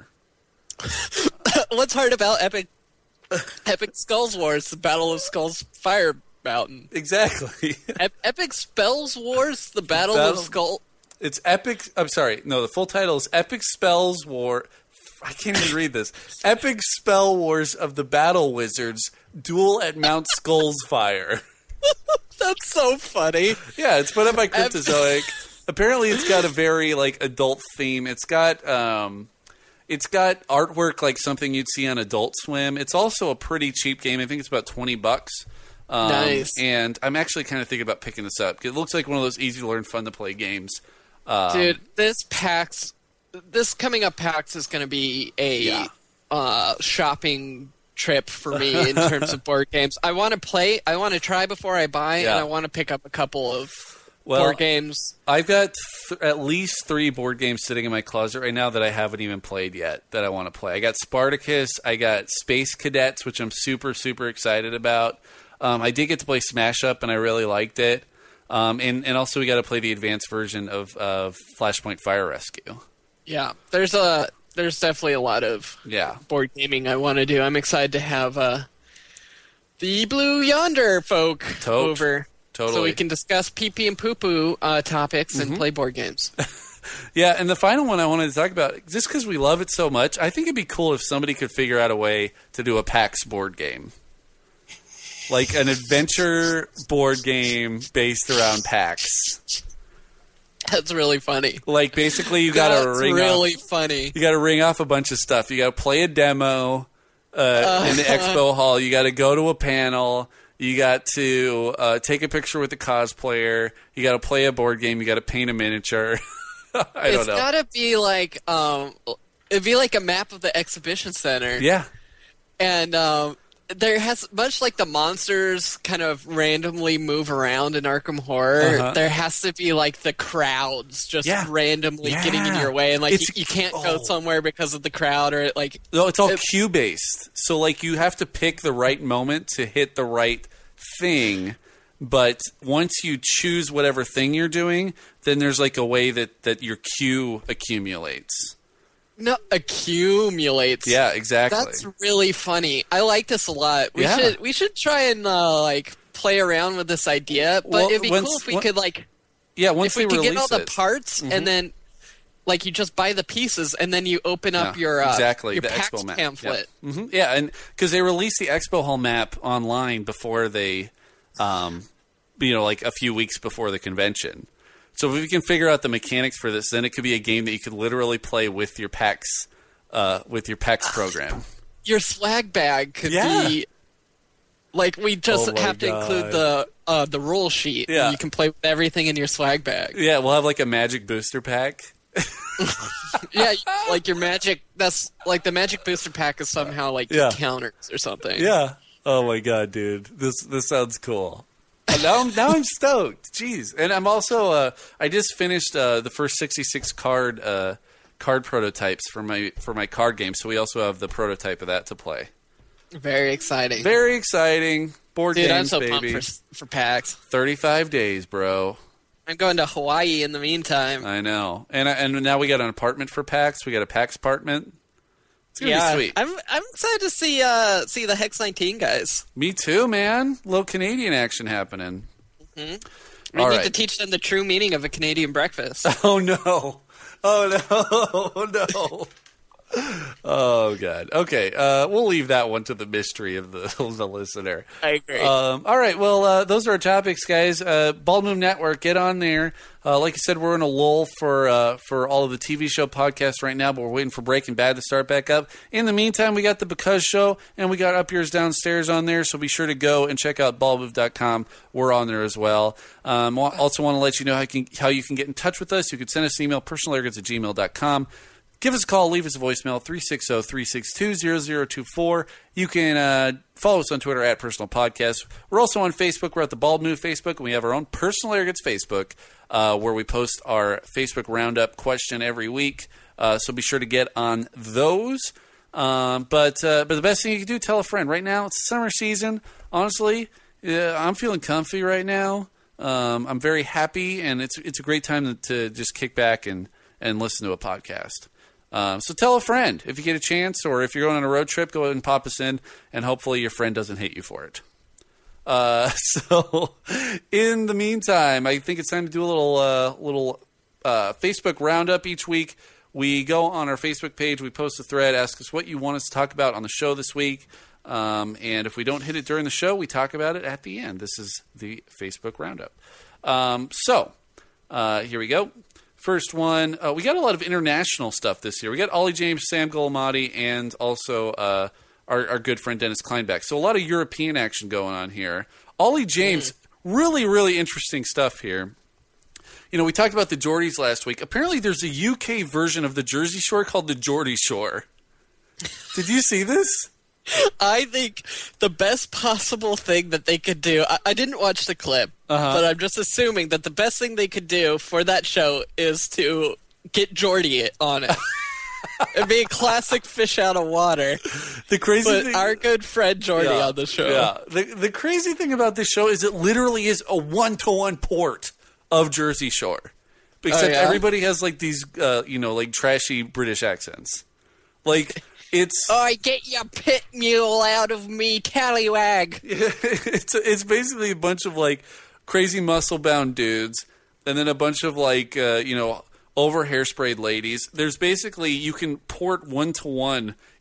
Speaker 3: What's hard about Epic? Epic Skulls Wars: The Battle of Skulls Fire Mountain.
Speaker 2: Exactly.
Speaker 3: E- Epic Spells Wars: The Battle, Battle of Skull.
Speaker 2: It's Epic. I'm sorry. No, the full title is Epic Spells War. I can't even read this. Epic Spell Wars of the Battle Wizards Duel at Mount Skullsfire.
Speaker 3: That's so funny.
Speaker 2: Yeah, it's put up by Cryptozoic. Apparently, it's got a very like adult theme. It's got um, it's got artwork like something you'd see on Adult Swim. It's also a pretty cheap game. I think it's about twenty bucks. Um,
Speaker 3: nice.
Speaker 2: And I'm actually kind of thinking about picking this up because it looks like one of those easy to learn, fun to play games. Um,
Speaker 3: Dude, this PAX. This coming up PAX is going to be a
Speaker 2: yeah.
Speaker 3: uh, shopping trip for me in terms of board games. I want to play. I want to try before I buy,
Speaker 2: yeah.
Speaker 3: and I want to pick up a couple of
Speaker 2: well,
Speaker 3: board games.
Speaker 2: I've got th- at least three board games sitting in my closet right now that I haven't even played yet that I want to play. I got Spartacus. I got Space Cadets, which I'm super, super excited about. Um, I did get to play Smash Up, and I really liked it. Um, and, and also we got to play the advanced version of, of Flashpoint Fire Rescue.
Speaker 3: Yeah, there's a there's definitely a lot of
Speaker 2: yeah.
Speaker 3: board gaming I want to do. I'm excited to have uh, the Blue Yonder folk
Speaker 2: Tote.
Speaker 3: over,
Speaker 2: totally.
Speaker 3: so we can discuss pee pee and poo poo uh, topics
Speaker 2: mm-hmm.
Speaker 3: and play board games.
Speaker 2: Yeah, and the final one I wanted to talk about, just because we love it so much, I think it'd be cool if somebody could figure out a way to do a PAX board game. like an adventure board game based around PAX.
Speaker 3: That's really funny.
Speaker 2: Like basically, you got to ring
Speaker 3: really
Speaker 2: off,
Speaker 3: funny.
Speaker 2: You got to ring off a bunch of stuff. You got to play a demo uh, uh, in the expo hall. You got to go to a panel. You got to uh, take a picture with the cosplayer. You got to play a board game. You got to paint a miniature. I don't
Speaker 3: it's
Speaker 2: know.
Speaker 3: It's got to be like um, it'd be like a map of the exhibition center.
Speaker 2: Yeah,
Speaker 3: and um, there has much like the monsters kind of randomly move around in Arkham Horror.
Speaker 2: Uh-huh.
Speaker 3: There has to be like the crowds just
Speaker 2: yeah.
Speaker 3: randomly
Speaker 2: yeah.
Speaker 3: getting in your way, and like you, you can't
Speaker 2: oh.
Speaker 3: go somewhere because of the crowd or like.
Speaker 2: No, it's all
Speaker 3: it,
Speaker 2: cue based. So like you have to pick the right moment to hit the right thing. But once you choose whatever thing you're doing, then there's like a way that, that your cue accumulates.
Speaker 3: No, accumulates.
Speaker 2: Yeah, exactly.
Speaker 3: That's really funny. I like this a lot. We
Speaker 2: yeah.
Speaker 3: should we should try and uh, like play around with this idea. But
Speaker 2: well,
Speaker 3: it'd be
Speaker 2: once,
Speaker 3: cool if we
Speaker 2: once,
Speaker 3: could like
Speaker 2: yeah, once
Speaker 3: if we
Speaker 2: they
Speaker 3: could
Speaker 2: release
Speaker 3: get all the
Speaker 2: it.
Speaker 3: parts
Speaker 2: mm-hmm.
Speaker 3: and then like you just buy the pieces and then you open up
Speaker 2: yeah,
Speaker 3: your uh,
Speaker 2: exactly
Speaker 3: your
Speaker 2: the
Speaker 3: PAX
Speaker 2: expo map
Speaker 3: pamphlet.
Speaker 2: Yeah, mm-hmm. yeah and because they released the expo hall map online before they, um, you know, like a few weeks before the convention. So if we can figure out the mechanics for this, then it could be a game that you could literally play with your PAX, uh, with your PAX program.
Speaker 3: Your swag bag could
Speaker 2: yeah.
Speaker 3: be like we just
Speaker 2: oh
Speaker 3: have to
Speaker 2: God.
Speaker 3: include the uh, the rule sheet.
Speaker 2: Yeah.
Speaker 3: And you can play with everything in your swag bag.
Speaker 2: Yeah, we'll have like a magic booster pack.
Speaker 3: yeah, like your magic. That's like the magic booster pack is somehow like
Speaker 2: yeah.
Speaker 3: counters or something.
Speaker 2: Yeah. Oh my God, dude, this this sounds cool. And now I'm now I'm stoked. Jeez, and I'm also uh, I just finished uh, the first sixty-six card uh, card prototypes for my for my card game. So we also have the prototype of that to play.
Speaker 3: Very exciting.
Speaker 2: Very exciting. Board
Speaker 3: Dude,
Speaker 2: games,
Speaker 3: I'm so
Speaker 2: baby.
Speaker 3: pumped for, for PAX.
Speaker 2: thirty-five days, bro.
Speaker 3: I'm going to Hawaii in the meantime.
Speaker 2: I know, and I, and now we got an apartment for PAX. We got a PAX apartment. It's gonna
Speaker 3: yeah,
Speaker 2: be sweet.
Speaker 3: I'm I'm excited to see uh see the Hex nineteen guys.
Speaker 2: Me too, man. Little Canadian action happening.
Speaker 3: Mm-hmm. We
Speaker 2: All
Speaker 3: need
Speaker 2: right.
Speaker 3: to teach them the true meaning of a Canadian breakfast.
Speaker 2: Oh no! Oh no! Oh no! Oh God. Okay, uh, we'll leave that one to the mystery of the, of the listener.
Speaker 3: I agree.
Speaker 2: Um, all right. Well, uh, those are our topics, guys. Uh, Bald Move Network, get on there. Uh, like I said, we're in a lull for uh, for all of the T V show podcasts right now, but we're waiting for Breaking Bad to start back up. In the meantime, we got the Because Show, and we got Up Yours Downstairs on there, so be sure to go and check out bald move dot com. We're on there as well. Um, also want to let you know how you, can, how you can get in touch with us. You can send us an email, personal arrogance at gmail dot com. Give us a call, leave us a voicemail, three six zero, three six two, zero zero two four. You can uh, follow us on Twitter at Personal Podcast. We're also on Facebook. We're at the Bald Move Facebook, and we have our own Personal Arrogance Facebook, uh, where we post our Facebook Roundup question every week. Uh, so be sure to get on those. Um, but uh, but the best thing you can do, tell a friend. Right now, it's summer season. Honestly, uh, I'm feeling comfy right now. Um, I'm very happy, and it's it's a great time to, to just kick back and, and listen to a podcast. Um, so tell a friend if you get a chance, or if you're going on a road trip, go ahead and pop us in, and hopefully your friend doesn't hate you for it. Uh, so in the meantime, I think it's time to do a little uh, little uh, Facebook roundup each week. We go on our Facebook page, we post a thread, ask us what you want us to talk about on the show this week, um, and if we don't hit it during the show, we talk about it at the end. This is the Facebook roundup. Um, so uh, here we go. First one, uh, we got a lot of international stuff this year. We got Ollie James, Sam Golamati, and also uh, our, our good friend Dennis Kleinbeck. So a lot of European action going on here. Ollie James, really, really interesting stuff here. You know, we talked about the Geordies last week. Apparently there's a U K version of the Jersey Shore called the Geordie Shore. Did you see this?
Speaker 3: I think the best possible thing that they could do, I, I didn't watch the clip,
Speaker 2: Uh-huh.
Speaker 3: but I'm just assuming that the best thing they could do for that show is to get Geordie on it. It'd be a classic fish out of water.
Speaker 2: The crazy
Speaker 3: But
Speaker 2: thing,
Speaker 3: our good friend Geordie
Speaker 2: yeah,
Speaker 3: on the show.
Speaker 2: Yeah. The, the crazy thing about this show is it literally is a one-to-one port of Jersey Shore. Except
Speaker 3: Oh, yeah?
Speaker 2: everybody has like these, uh, you know, like trashy British accents. Like... It's
Speaker 3: I get your pit mule out of me, tallywag.
Speaker 2: it's it's basically a bunch of like crazy muscle bound dudes, and then a bunch of like uh, you know over hairsprayed ladies. There's basically you can port one to one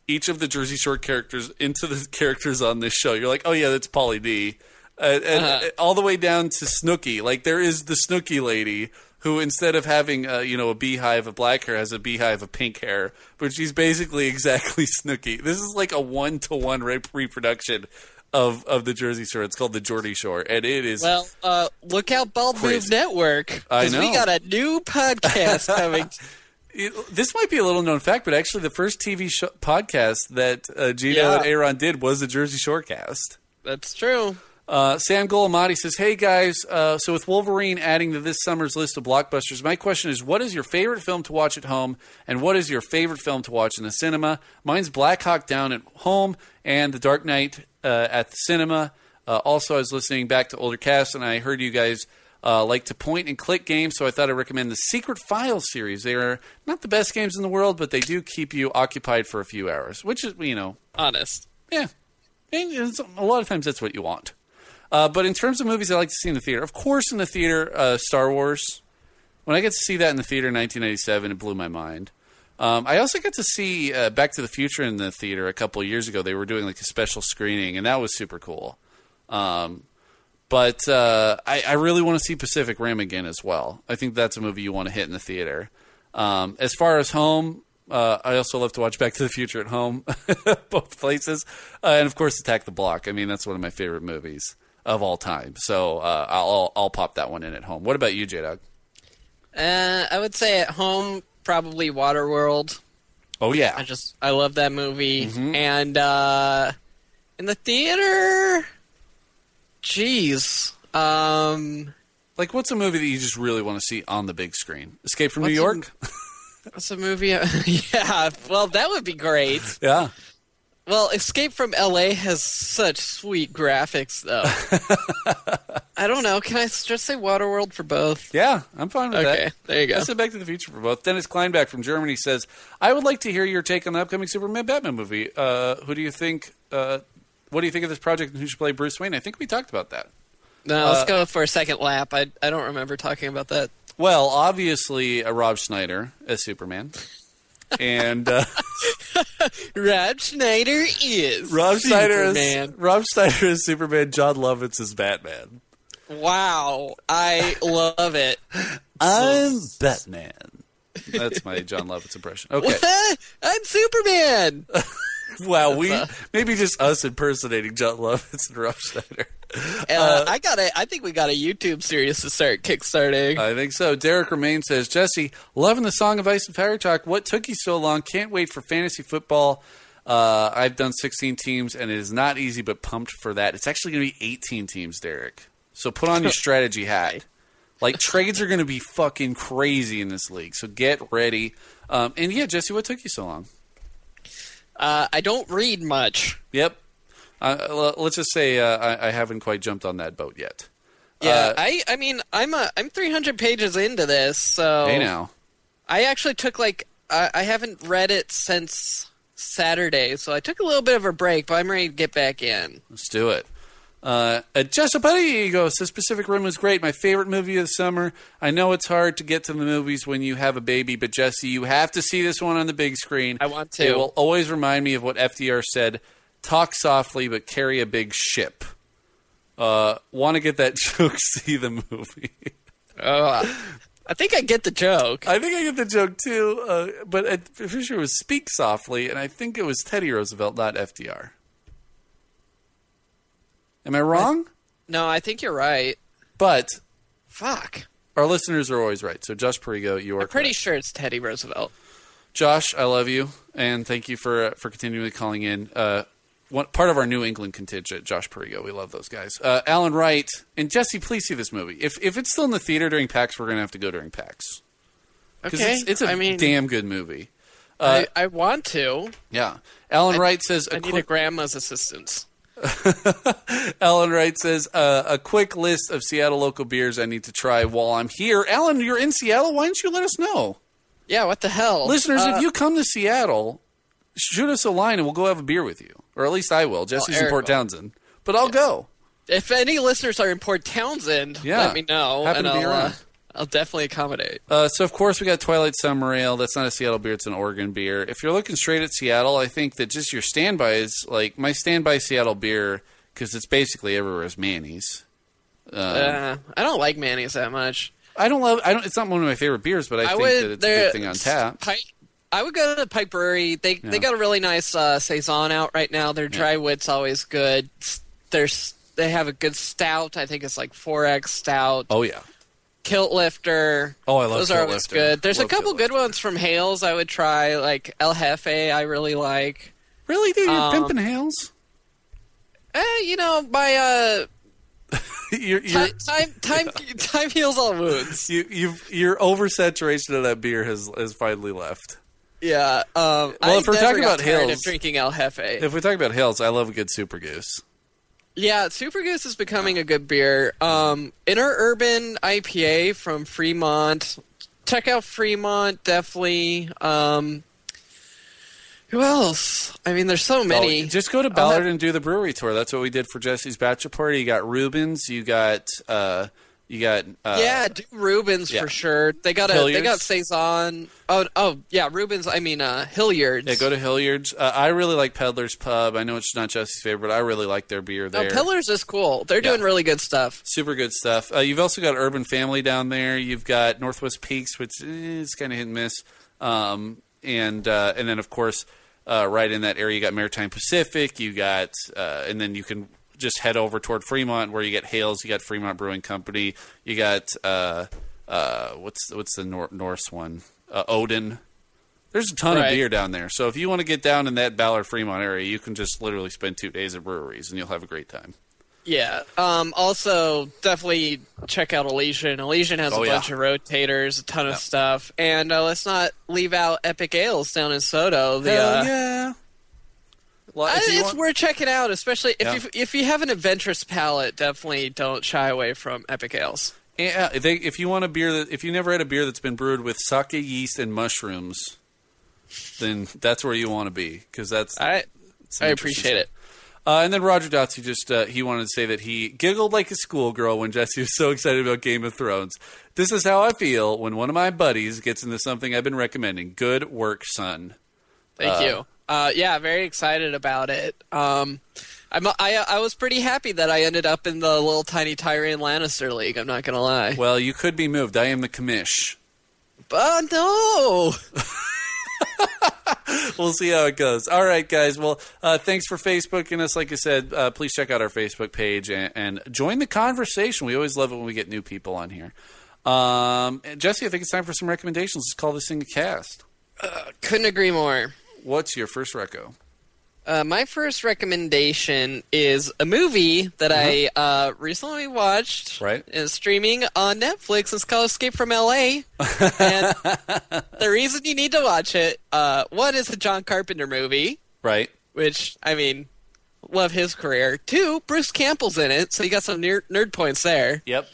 Speaker 2: each of the Jersey Shore characters into the characters on this show. You're like, oh yeah, that's Pauly D. Uh, and
Speaker 3: Uh-huh.
Speaker 2: all the way down to Snooki. Like, there is the Snooki lady who, instead of having, uh, you know, a beehive of black hair, has a beehive of pink hair. But she's basically exactly Snooki. This is like a one-to-one re- reproduction of, of the Jersey Shore. It's called the Geordie Shore. And it is...
Speaker 3: Well, uh, look out, Bald Move
Speaker 2: Crazy.
Speaker 3: Network.
Speaker 2: I
Speaker 3: 'cause we
Speaker 2: know.
Speaker 3: got a new podcast coming.
Speaker 2: It, this might be a little known fact, but actually the first T V sh- podcast that uh, Gino
Speaker 3: Yeah.
Speaker 2: and Aaron did was the Jersey Shore cast.
Speaker 3: That's true.
Speaker 2: Uh, Sam Golamati says, hey guys, uh, so with Wolverine adding to this summer's list of blockbusters, my question is, what is your favorite film to watch at home, and what is your favorite film to watch in the cinema? Mine's Black Hawk Down at home and The Dark Knight uh, at the cinema. Uh, also, I was listening back to older casts, and I heard you guys uh, like to point and click games, so I thought I'd recommend the Secret Files series. They are not the best games in the world, but they do keep you occupied for a few hours, which is, you know,
Speaker 3: Honest.
Speaker 2: yeah. And it's, a lot of times that's what you want. Uh, but in terms of movies I like to see in the theater, of course in the theater, uh, Star Wars. When I get to see that in the theater in nineteen ninety-seven, it blew my mind. Um, I also got to see uh, Back to the Future in the theater a couple of years ago. They were doing like a special screening, and that was super cool. Um, but uh, I, I really want to see Pacific Rim again as well. I think that's a movie you want to hit in the theater. Um, as far as home, uh, I also love to watch Back to the Future at home, both places. Uh, and, of course, Attack the Block. I mean, that's one of my favorite movies of all time. So uh, I'll, I'll I'll pop that one in at home. What about you, J-Dog?
Speaker 3: Uh, I would say at home, probably Waterworld.
Speaker 2: Oh, yeah.
Speaker 3: I just, I love that movie.
Speaker 2: Mhm.
Speaker 3: And uh, in the theater, jeez. Um,
Speaker 2: Like, what's a movie that you just really want to see on the big screen? Escape from New
Speaker 3: What's
Speaker 2: York?
Speaker 3: what's a movie? Yeah, well, that would be great.
Speaker 2: Yeah.
Speaker 3: Well, Escape from L A has such sweet graphics, though. I don't know. Can I just say Waterworld for both?
Speaker 2: Yeah, I'm fine with that.
Speaker 3: Okay, there you go.
Speaker 2: I said Back to the Future for both. Dennis Kleinback from Germany says, I would like to hear your take on the upcoming Superman Batman movie. Uh, who do you think, uh, what do you think of this project and who should play Bruce Wayne? I think we talked about that.
Speaker 3: No, let's
Speaker 2: Uh,
Speaker 3: go for a second lap. I I don't remember talking about that.
Speaker 2: Well, obviously, uh, Rob Schneider as Superman. And uh,
Speaker 3: Rob Schneider is
Speaker 2: Rob Schneider
Speaker 3: Superman.
Speaker 2: is Rob Schneider is Superman. John Lovitz is Batman.
Speaker 3: Wow, I love it.
Speaker 2: I'm Batman. That's my John Lovitz impression. Okay.
Speaker 3: What? I'm Superman.
Speaker 2: Wow, we maybe just us impersonating John Lovitz and Rob Schneider.
Speaker 3: Uh, I got a. I think we got a YouTube series to start kickstarting.
Speaker 2: I think so. Derek Romaine says, Jesse, loving the Song of Ice and Fire Talk. What took you so long? Can't wait for fantasy football. Uh, I've done sixteen teams, and it is not easy, but pumped for that. It's actually going to be eighteen teams, Derek. So put on your strategy hat. Like, trades are going to be fucking crazy in this league, so get ready. Um, and yeah, Jesse, what took you so long?
Speaker 3: Uh, I don't read much.
Speaker 2: Yep. Uh, l- let's just say uh, I, I haven't quite jumped on that boat yet.
Speaker 3: Yeah,
Speaker 2: Uh,
Speaker 3: I. I mean, I'm a. I'm three hundred pages into this, so
Speaker 2: Hey now.
Speaker 3: I actually took like. I, I haven't read it since Saturday, so I took a little bit of a break, but I'm ready to get back in.
Speaker 2: Let's do it. Uh, uh, Jessa Perigo says Pacific Rim was great. My favorite movie of the summer. I know it's hard to get to the movies when you have a baby, but Jesse, you have to see this one on the big screen.
Speaker 3: I want to.
Speaker 2: It will always remind me of what F D R said, talk softly but carry a big ship. Uh, want to get that joke, see the movie.
Speaker 3: Oh, I think I get the joke.
Speaker 2: I think I get the joke too, uh, but I'm pretty sure it was speak softly, and I think it was Teddy Roosevelt, not F D R. Am I wrong?
Speaker 3: No, I think you're right.
Speaker 2: But
Speaker 3: Fuck.
Speaker 2: our listeners are always right. So, Josh Perigo, you are
Speaker 3: I'm pretty
Speaker 2: correct.
Speaker 3: sure it's Teddy Roosevelt.
Speaker 2: Josh, I love you, and thank you for uh, for continually calling in. Uh, one, part of our New England contingent, Josh Perigo. We love those guys. Uh, Alan Wright and Jesse, please see this movie. If if it's still in the theater during PAX, we're going to have to go during PAX. Because
Speaker 3: Okay,
Speaker 2: it's, it's a
Speaker 3: I mean,
Speaker 2: damn good movie. Uh,
Speaker 3: I, I want to.
Speaker 2: yeah. Alan
Speaker 3: I-
Speaker 2: Wright says...
Speaker 3: I
Speaker 2: a
Speaker 3: need
Speaker 2: quick,
Speaker 3: a grandma's assistance.
Speaker 2: Alan Wright says, uh, a quick list of Seattle local beers I need to try while I'm here. Alan, you're in Seattle? Why don't you let us know?
Speaker 3: Yeah, what the hell?
Speaker 2: Listeners,
Speaker 3: Uh,
Speaker 2: if you come to Seattle, shoot us a line and we'll go have a beer with you. Or at least I will. Jesse's in
Speaker 3: Eric
Speaker 2: Port
Speaker 3: will.
Speaker 2: Townsend. But I'll go.
Speaker 3: If any listeners are in Port Townsend,
Speaker 2: Yeah.
Speaker 3: let me know.
Speaker 2: Happen
Speaker 3: and
Speaker 2: to be
Speaker 3: I'll, uh,
Speaker 2: around.
Speaker 3: I'll definitely accommodate.
Speaker 2: Uh, so, of course, we got Twilight Summer Ale. That's not a Seattle beer. It's an Oregon beer. If you're looking straight at Seattle, I think that just your standby is, like, my standby Seattle beer, because it's basically everywhere, is Manny's. Um,
Speaker 3: uh, I don't like Manny's that much.
Speaker 2: I don't love. I don't. It's not one of my favorite beers, but I,
Speaker 3: I
Speaker 2: think
Speaker 3: would,
Speaker 2: that it's a good thing on tap.
Speaker 3: Pike, I would go to the Pike Brewery. They
Speaker 2: Yeah.
Speaker 3: they got a really nice uh, saison out right now. Their dry
Speaker 2: Yeah.
Speaker 3: wit's always good. There's they have a good stout. I think it's like four X stout.
Speaker 2: Oh yeah.
Speaker 3: Kilt Lifter.
Speaker 2: Oh, I love
Speaker 3: Those
Speaker 2: Kilt
Speaker 3: are always
Speaker 2: Lifter.
Speaker 3: good. There's
Speaker 2: Love
Speaker 3: a couple
Speaker 2: Kilt
Speaker 3: good
Speaker 2: Lifter.
Speaker 3: ones from Hales I would try, like El Jefe. I really like.
Speaker 2: Really, dude? You're
Speaker 3: Um,
Speaker 2: pimping Hales?
Speaker 3: Eh, you know, my uh,
Speaker 2: you're, you're,
Speaker 3: time time time, time heals all wounds.
Speaker 2: you, you've, your oversaturation of that beer has has finally left.
Speaker 3: Yeah. Um,
Speaker 2: Well,
Speaker 3: I
Speaker 2: if we're
Speaker 3: never
Speaker 2: talking
Speaker 3: got
Speaker 2: about
Speaker 3: tired
Speaker 2: Hales-
Speaker 3: of drinking El Jefe.
Speaker 2: If we talk about Hales, I love a good Super Goose.
Speaker 3: Yeah, Super Goose is becoming a good beer. Um, Inner Urban I P A from Fremont. Check out Fremont, definitely. Um, who else? I mean, there's so many.
Speaker 2: Oh, just go to
Speaker 3: I'll
Speaker 2: Ballard
Speaker 3: have-
Speaker 2: and do the brewery tour. That's what we did for Jesse's bachelor party. You got Rubens. You got uh, you got uh,
Speaker 3: yeah, do Rubens
Speaker 2: yeah.
Speaker 3: for sure. They got a they got
Speaker 2: Hilliard's.
Speaker 3: saison. Oh, oh yeah, Rubens. I mean, uh, Hilliard's.
Speaker 2: Yeah, go to Hilliard's. Uh, I really like Peddler's Pub. I know it's not Jesse's favorite, but I really like their beer
Speaker 3: No,
Speaker 2: there.
Speaker 3: Pillars is cool. They're
Speaker 2: Yeah.
Speaker 3: doing really good stuff.
Speaker 2: Super good stuff. Uh, you've also got Urban Family down there. You've got Northwest Peaks, which is kind of hit and miss. Um, and uh, and then, of course, uh, right in that area, you got Maritime Pacific. You got, uh, and then you can just head over toward Fremont, where you get Hales. You got Fremont Brewing Company. You got uh, uh, what's what's the Nor- Norse one? Uh, Odin. There's a ton
Speaker 3: Right.
Speaker 2: of beer down there. So if you want to get down in that Ballard Fremont area, you can just literally spend two days at breweries, and you'll have a great time.
Speaker 3: Yeah. Um, also, definitely check out Elysian. Elysian has
Speaker 2: Oh,
Speaker 3: a
Speaker 2: yeah.
Speaker 3: bunch of rotators, a ton of stuff. And uh, let's not leave out Epic Ales down in Soto. The,
Speaker 2: Hell
Speaker 3: uh,
Speaker 2: yeah. Well,
Speaker 3: I-
Speaker 2: if you
Speaker 3: it's
Speaker 2: want-
Speaker 3: worth checking out, especially if
Speaker 2: Yeah.
Speaker 3: you if you have an adventurous palate. Definitely don't shy away from Epic Ales.
Speaker 2: Yeah, if, they, if you want a beer that if you never had a beer that's been brewed with sake yeast and mushrooms, then that's where you want to be because that's.
Speaker 3: I
Speaker 2: some
Speaker 3: I
Speaker 2: interesting
Speaker 3: appreciate
Speaker 2: stuff.
Speaker 3: it.
Speaker 2: Uh, and then Roger Dotsey just uh, he wanted to say that he giggled like a schoolgirl when Jesse was so excited about Game of Thrones. This is how I feel when one of my buddies gets into something I've been recommending. Good work, son.
Speaker 3: Thank
Speaker 2: Uh,
Speaker 3: you. Uh, yeah, very excited about it. Um, I'm, I I was pretty happy that I ended up in the little tiny Tyrion Lannister league. I'm not gonna lie.
Speaker 2: Well, you could be moved. I am the commish.
Speaker 3: But no.
Speaker 2: We'll see how it goes. All right, guys. Well, uh, thanks for Facebooking us. Like I said, uh, please check out our Facebook page and, and join the conversation. We always love it when we get new people on here. Um, Jesse, I think it's time for some recommendations. Let's call this thing a cast.
Speaker 3: Couldn't agree more.
Speaker 2: What's your first reco?
Speaker 3: Uh, my first recommendation is a movie that I uh, recently watched.
Speaker 2: Right.
Speaker 3: It's streaming on Netflix. It's called Escape from L A. And the reason you need to watch it, uh, one is a John Carpenter movie,
Speaker 2: Right.
Speaker 3: which, I mean, love his career. Two, Bruce Campbell's in it, so you got some nerd, nerd points there.
Speaker 2: Yep.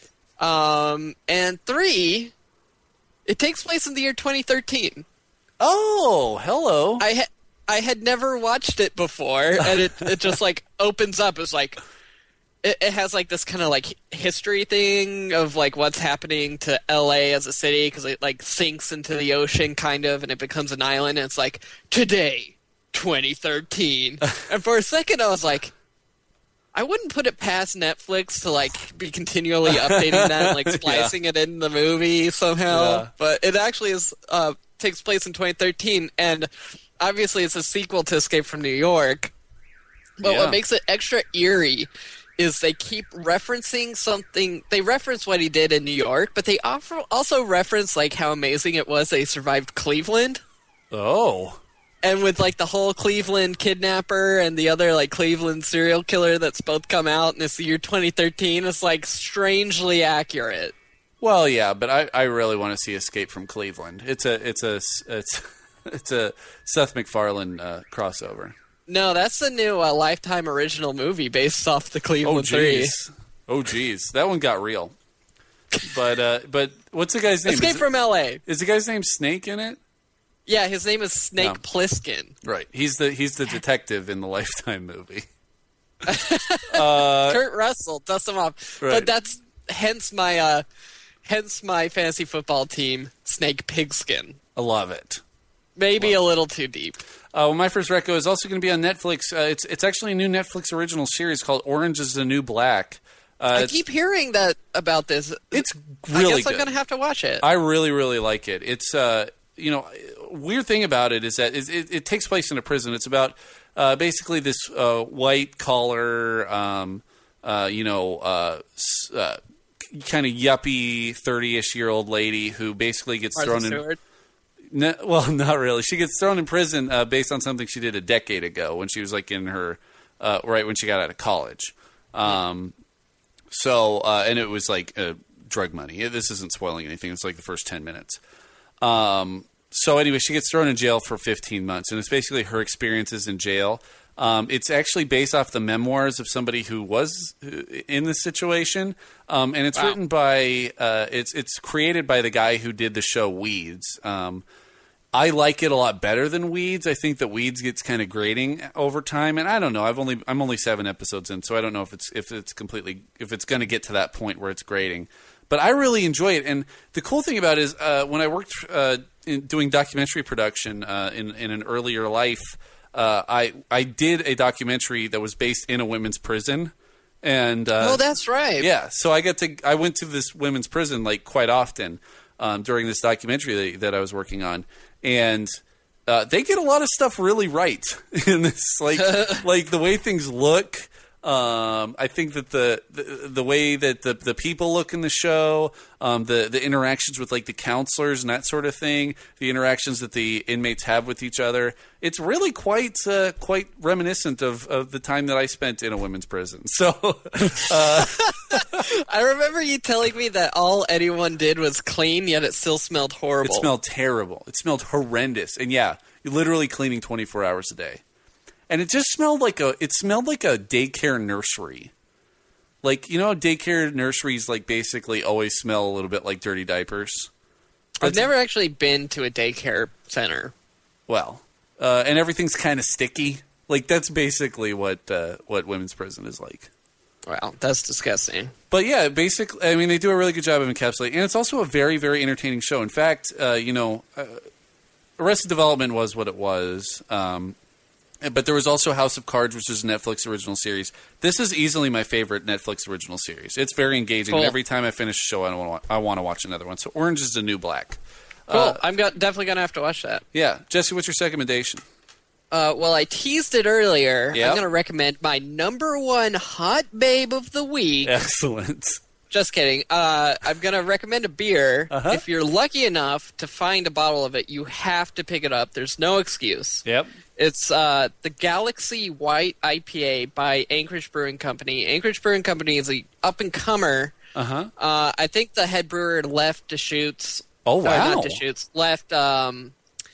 Speaker 3: Um, and three, it takes place in the year twenty thirteen.
Speaker 2: Oh, hello.
Speaker 3: I had I had never watched it before, and it, it just like opens up. It's like it, it has like this kind of like history thing of like what's happening to L A as a city because it like sinks into the ocean kind of, and it becomes an island. And it's like today, twenty thirteen, and for a second I was like, I wouldn't put it past Netflix to like be continually updating that and like splicing it in the movie somehow.
Speaker 2: Yeah.
Speaker 3: But it actually is uh, takes place in twenty thirteen, and obviously it's a sequel to Escape from New York. But
Speaker 2: Yeah.
Speaker 3: what makes it extra eerie is they keep referencing something. They reference what he did in New York, but they offer, also reference like how amazing it was that he survived Cleveland.
Speaker 2: Oh.
Speaker 3: And with like the whole Cleveland kidnapper and the other like Cleveland serial killer that's both come out, and it's the year twenty thirteen, it's like strangely accurate.
Speaker 2: Well, yeah, but I, I really want to see Escape from Cleveland. It's a it's a it's it's a Seth MacFarlane uh, crossover.
Speaker 3: No, that's the new uh, Lifetime original movie based off the
Speaker 2: Oh
Speaker 3: Cleveland Three.
Speaker 2: jeez. Oh jeez. That one got real. But uh, but what's the guy's name?
Speaker 3: Escape
Speaker 2: is,
Speaker 3: from L A.
Speaker 2: it, is the guy's name Snake in it?
Speaker 3: Yeah, his name is Snake
Speaker 2: No.
Speaker 3: Plissken.
Speaker 2: Right. He's the he's the detective in the Lifetime movie. Uh,
Speaker 3: Kurt Russell, dust him off.
Speaker 2: right.
Speaker 3: But that's hence my uh, Hence my fantasy football team, Snake Pigskin.
Speaker 2: I love it.
Speaker 3: Maybe a little too deep.
Speaker 2: Uh, well, my first reco is also going to be on Netflix. Uh, it's it's actually a new Netflix original series called Orange is the New Black. Uh,
Speaker 3: I keep hearing that about this.
Speaker 2: It's really
Speaker 3: I guess
Speaker 2: good.
Speaker 3: I'm going to have to watch it.
Speaker 2: I really, really like it. It's, uh, you know, weird thing about it is that it, it, it takes place in a prison. It's about uh, basically this uh, white-collar, um, uh, you know, uh, uh, kind of yuppie thirty-ish-year-old lady who basically gets
Speaker 3: Martha
Speaker 2: thrown
Speaker 3: Stewart.
Speaker 2: in... No, well, not really. She gets thrown in prison uh, based on something she did a decade ago when she was like in her uh, right when she got out of college. Um, so uh, and it was like uh, drug money. This isn't spoiling anything. It's like the first ten minutes. Um, so anyway, she gets thrown in jail for fifteen months, and it's basically her experiences in jail. Um, it's actually based off the memoirs of somebody who was in this situation, um, and it's
Speaker 3: Wow.
Speaker 2: written by uh, it's it's created by the guy who did the show Weeds. Um, I like it a lot better than Weeds. I think that Weeds gets kind of grating over time, and I don't know. I've only I'm only seven episodes in, so I don't know if it's if it's completely if it's going to get to that point where it's grating. But I really enjoy it, and the cool thing about it is uh, when I worked uh, in doing documentary production uh, in in an earlier life. Uh, I I did a documentary that was based in a women's prison, and uh,
Speaker 3: Oh, that's right.
Speaker 2: yeah. So I got to I went to this women's prison like quite often um, during this documentary that, that I was working on, and uh, they get a lot of stuff really right in this, like like the way things look. Um, I think that the, the the way that the the people look in the show, um, the the interactions with like the counselors and that sort of thing, the interactions that the inmates have with each other, it's really quite uh, quite reminiscent of, of the time that I spent in a women's prison. So, uh,
Speaker 3: I remember you telling me that all anyone did was clean, yet it still smelled horrible.
Speaker 2: it smelled terrible. It smelled horrendous, and yeah, you're literally cleaning twenty-four hours a day. And it just smelled like a it smelled like a daycare nursery. Like, you know how daycare nurseries like basically always smell a little bit like dirty diapers?
Speaker 3: I've
Speaker 2: That's-
Speaker 3: never actually been to a daycare center.
Speaker 2: Well, uh, and everything's kind of sticky. Like that's basically what uh, what women's prison is like.
Speaker 3: Wow, that's disgusting.
Speaker 2: But yeah, basically, I mean, they do a really good job of encapsulating, and it's also a very, very entertaining show. In fact, uh, you know, uh, Arrested Development was what it was. Um, But there was also House of Cards, which is a Netflix original series. This is easily my favorite Netflix original series. It's very engaging.
Speaker 3: Cool.
Speaker 2: And every time I finish a show, I want to I want to watch another one. So Orange is the New Black.
Speaker 3: Cool.
Speaker 2: Uh,
Speaker 3: I'm go- definitely going to have to watch that.
Speaker 2: yeah. Jesse, what's your recommendation?
Speaker 3: Uh, well, I teased it earlier.
Speaker 2: Yep.
Speaker 3: I'm going to recommend my number one hot babe of the week.
Speaker 2: Excellent.
Speaker 3: Just kidding. Uh, I'm going to recommend a beer.
Speaker 2: Uh-huh.
Speaker 3: If you're lucky enough to find a bottle of it, you have to pick it up. There's no excuse.
Speaker 2: Yep.
Speaker 3: It's uh, the Galaxy White I P A by Anchorage Brewing Company. Anchorage Brewing Company is a up-and-comer.
Speaker 2: Uh-huh.
Speaker 3: Uh, I think the head brewer left Deschutes.
Speaker 2: Oh,
Speaker 3: uh,
Speaker 2: wow.
Speaker 3: not Deschutes. Left um,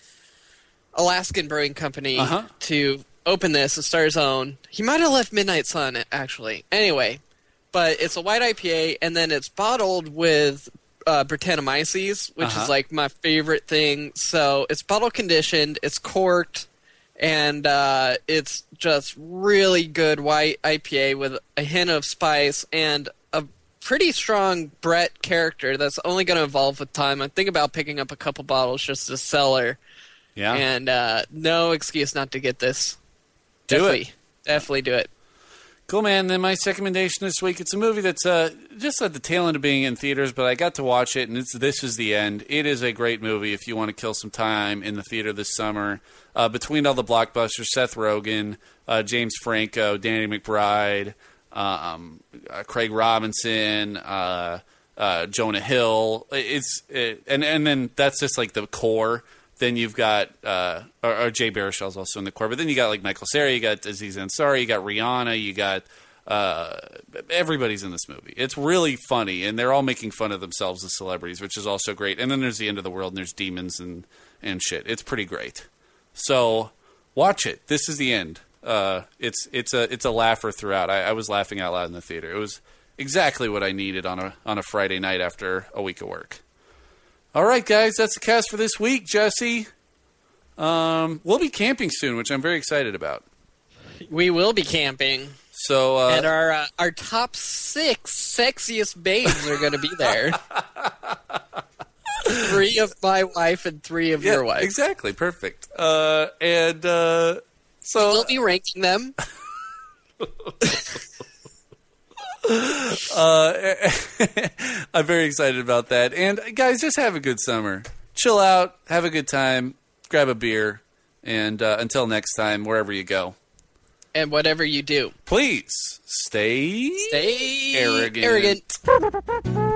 Speaker 3: Alaskan Brewing Company
Speaker 2: Uh-huh.
Speaker 3: to open this and start his own. He might have left Midnight Sun, actually. Anyway, but it's a white I P A, and then it's bottled with uh, Brettanomyces, which
Speaker 2: Uh-huh.
Speaker 3: is like my favorite thing. So it's bottle conditioned, it's corked, and uh, it's just really good white I P A with a hint of spice and a pretty strong Brett character that's only going to evolve with time. I think about picking up a couple bottles just as cellar,
Speaker 2: Yeah.
Speaker 3: and uh, no excuse not to get this.
Speaker 2: Do
Speaker 3: definitely,
Speaker 2: it.
Speaker 3: Definitely do it.
Speaker 2: Cool, man. Then my recommendation this week, it's a movie that's uh, just at the tail end of being in theaters, but I got to watch it, and it's This Is the End. It is a great movie if you want to kill some time in the theater this summer. Uh, between all the blockbusters, Seth Rogen, uh, James Franco, Danny McBride, um, uh, Craig Robinson, uh, uh, Jonah Hill. It's it, and and then that's just like the core. Then you've got uh, or, or Jay Baruchel's also in the core, but then you got like Michael Cera, you got Aziz Ansari, you got Rihanna, you got uh, everybody's in this movie. It's really funny, and they're all making fun of themselves as celebrities, which is also great. And then there's the end of the world, and there's demons and and shit. It's pretty great. So watch it. This is the end. Uh, it's it's a it's a laugher throughout. I, I was laughing out loud in the theater. It was exactly what I needed on a on a Friday night after a week of work. All right, guys, that's the cast for this week. Jesse, um, we'll be camping soon, which I'm very excited about.
Speaker 3: We will be camping,
Speaker 2: So uh,
Speaker 3: and our uh, our top six sexiest babes are going to be there. Three of my wife and three of
Speaker 2: Yeah,
Speaker 3: your wife.
Speaker 2: exactly. Perfect. Uh, and uh, so
Speaker 3: We'll be ranking them.
Speaker 2: uh, I'm very excited about that. And guys, just have a good summer. Chill out, have a good time, grab a beer, and uh, until next time, wherever you go,
Speaker 3: And whatever you do,
Speaker 2: please stay
Speaker 3: stay
Speaker 2: arrogant.
Speaker 3: arrogant.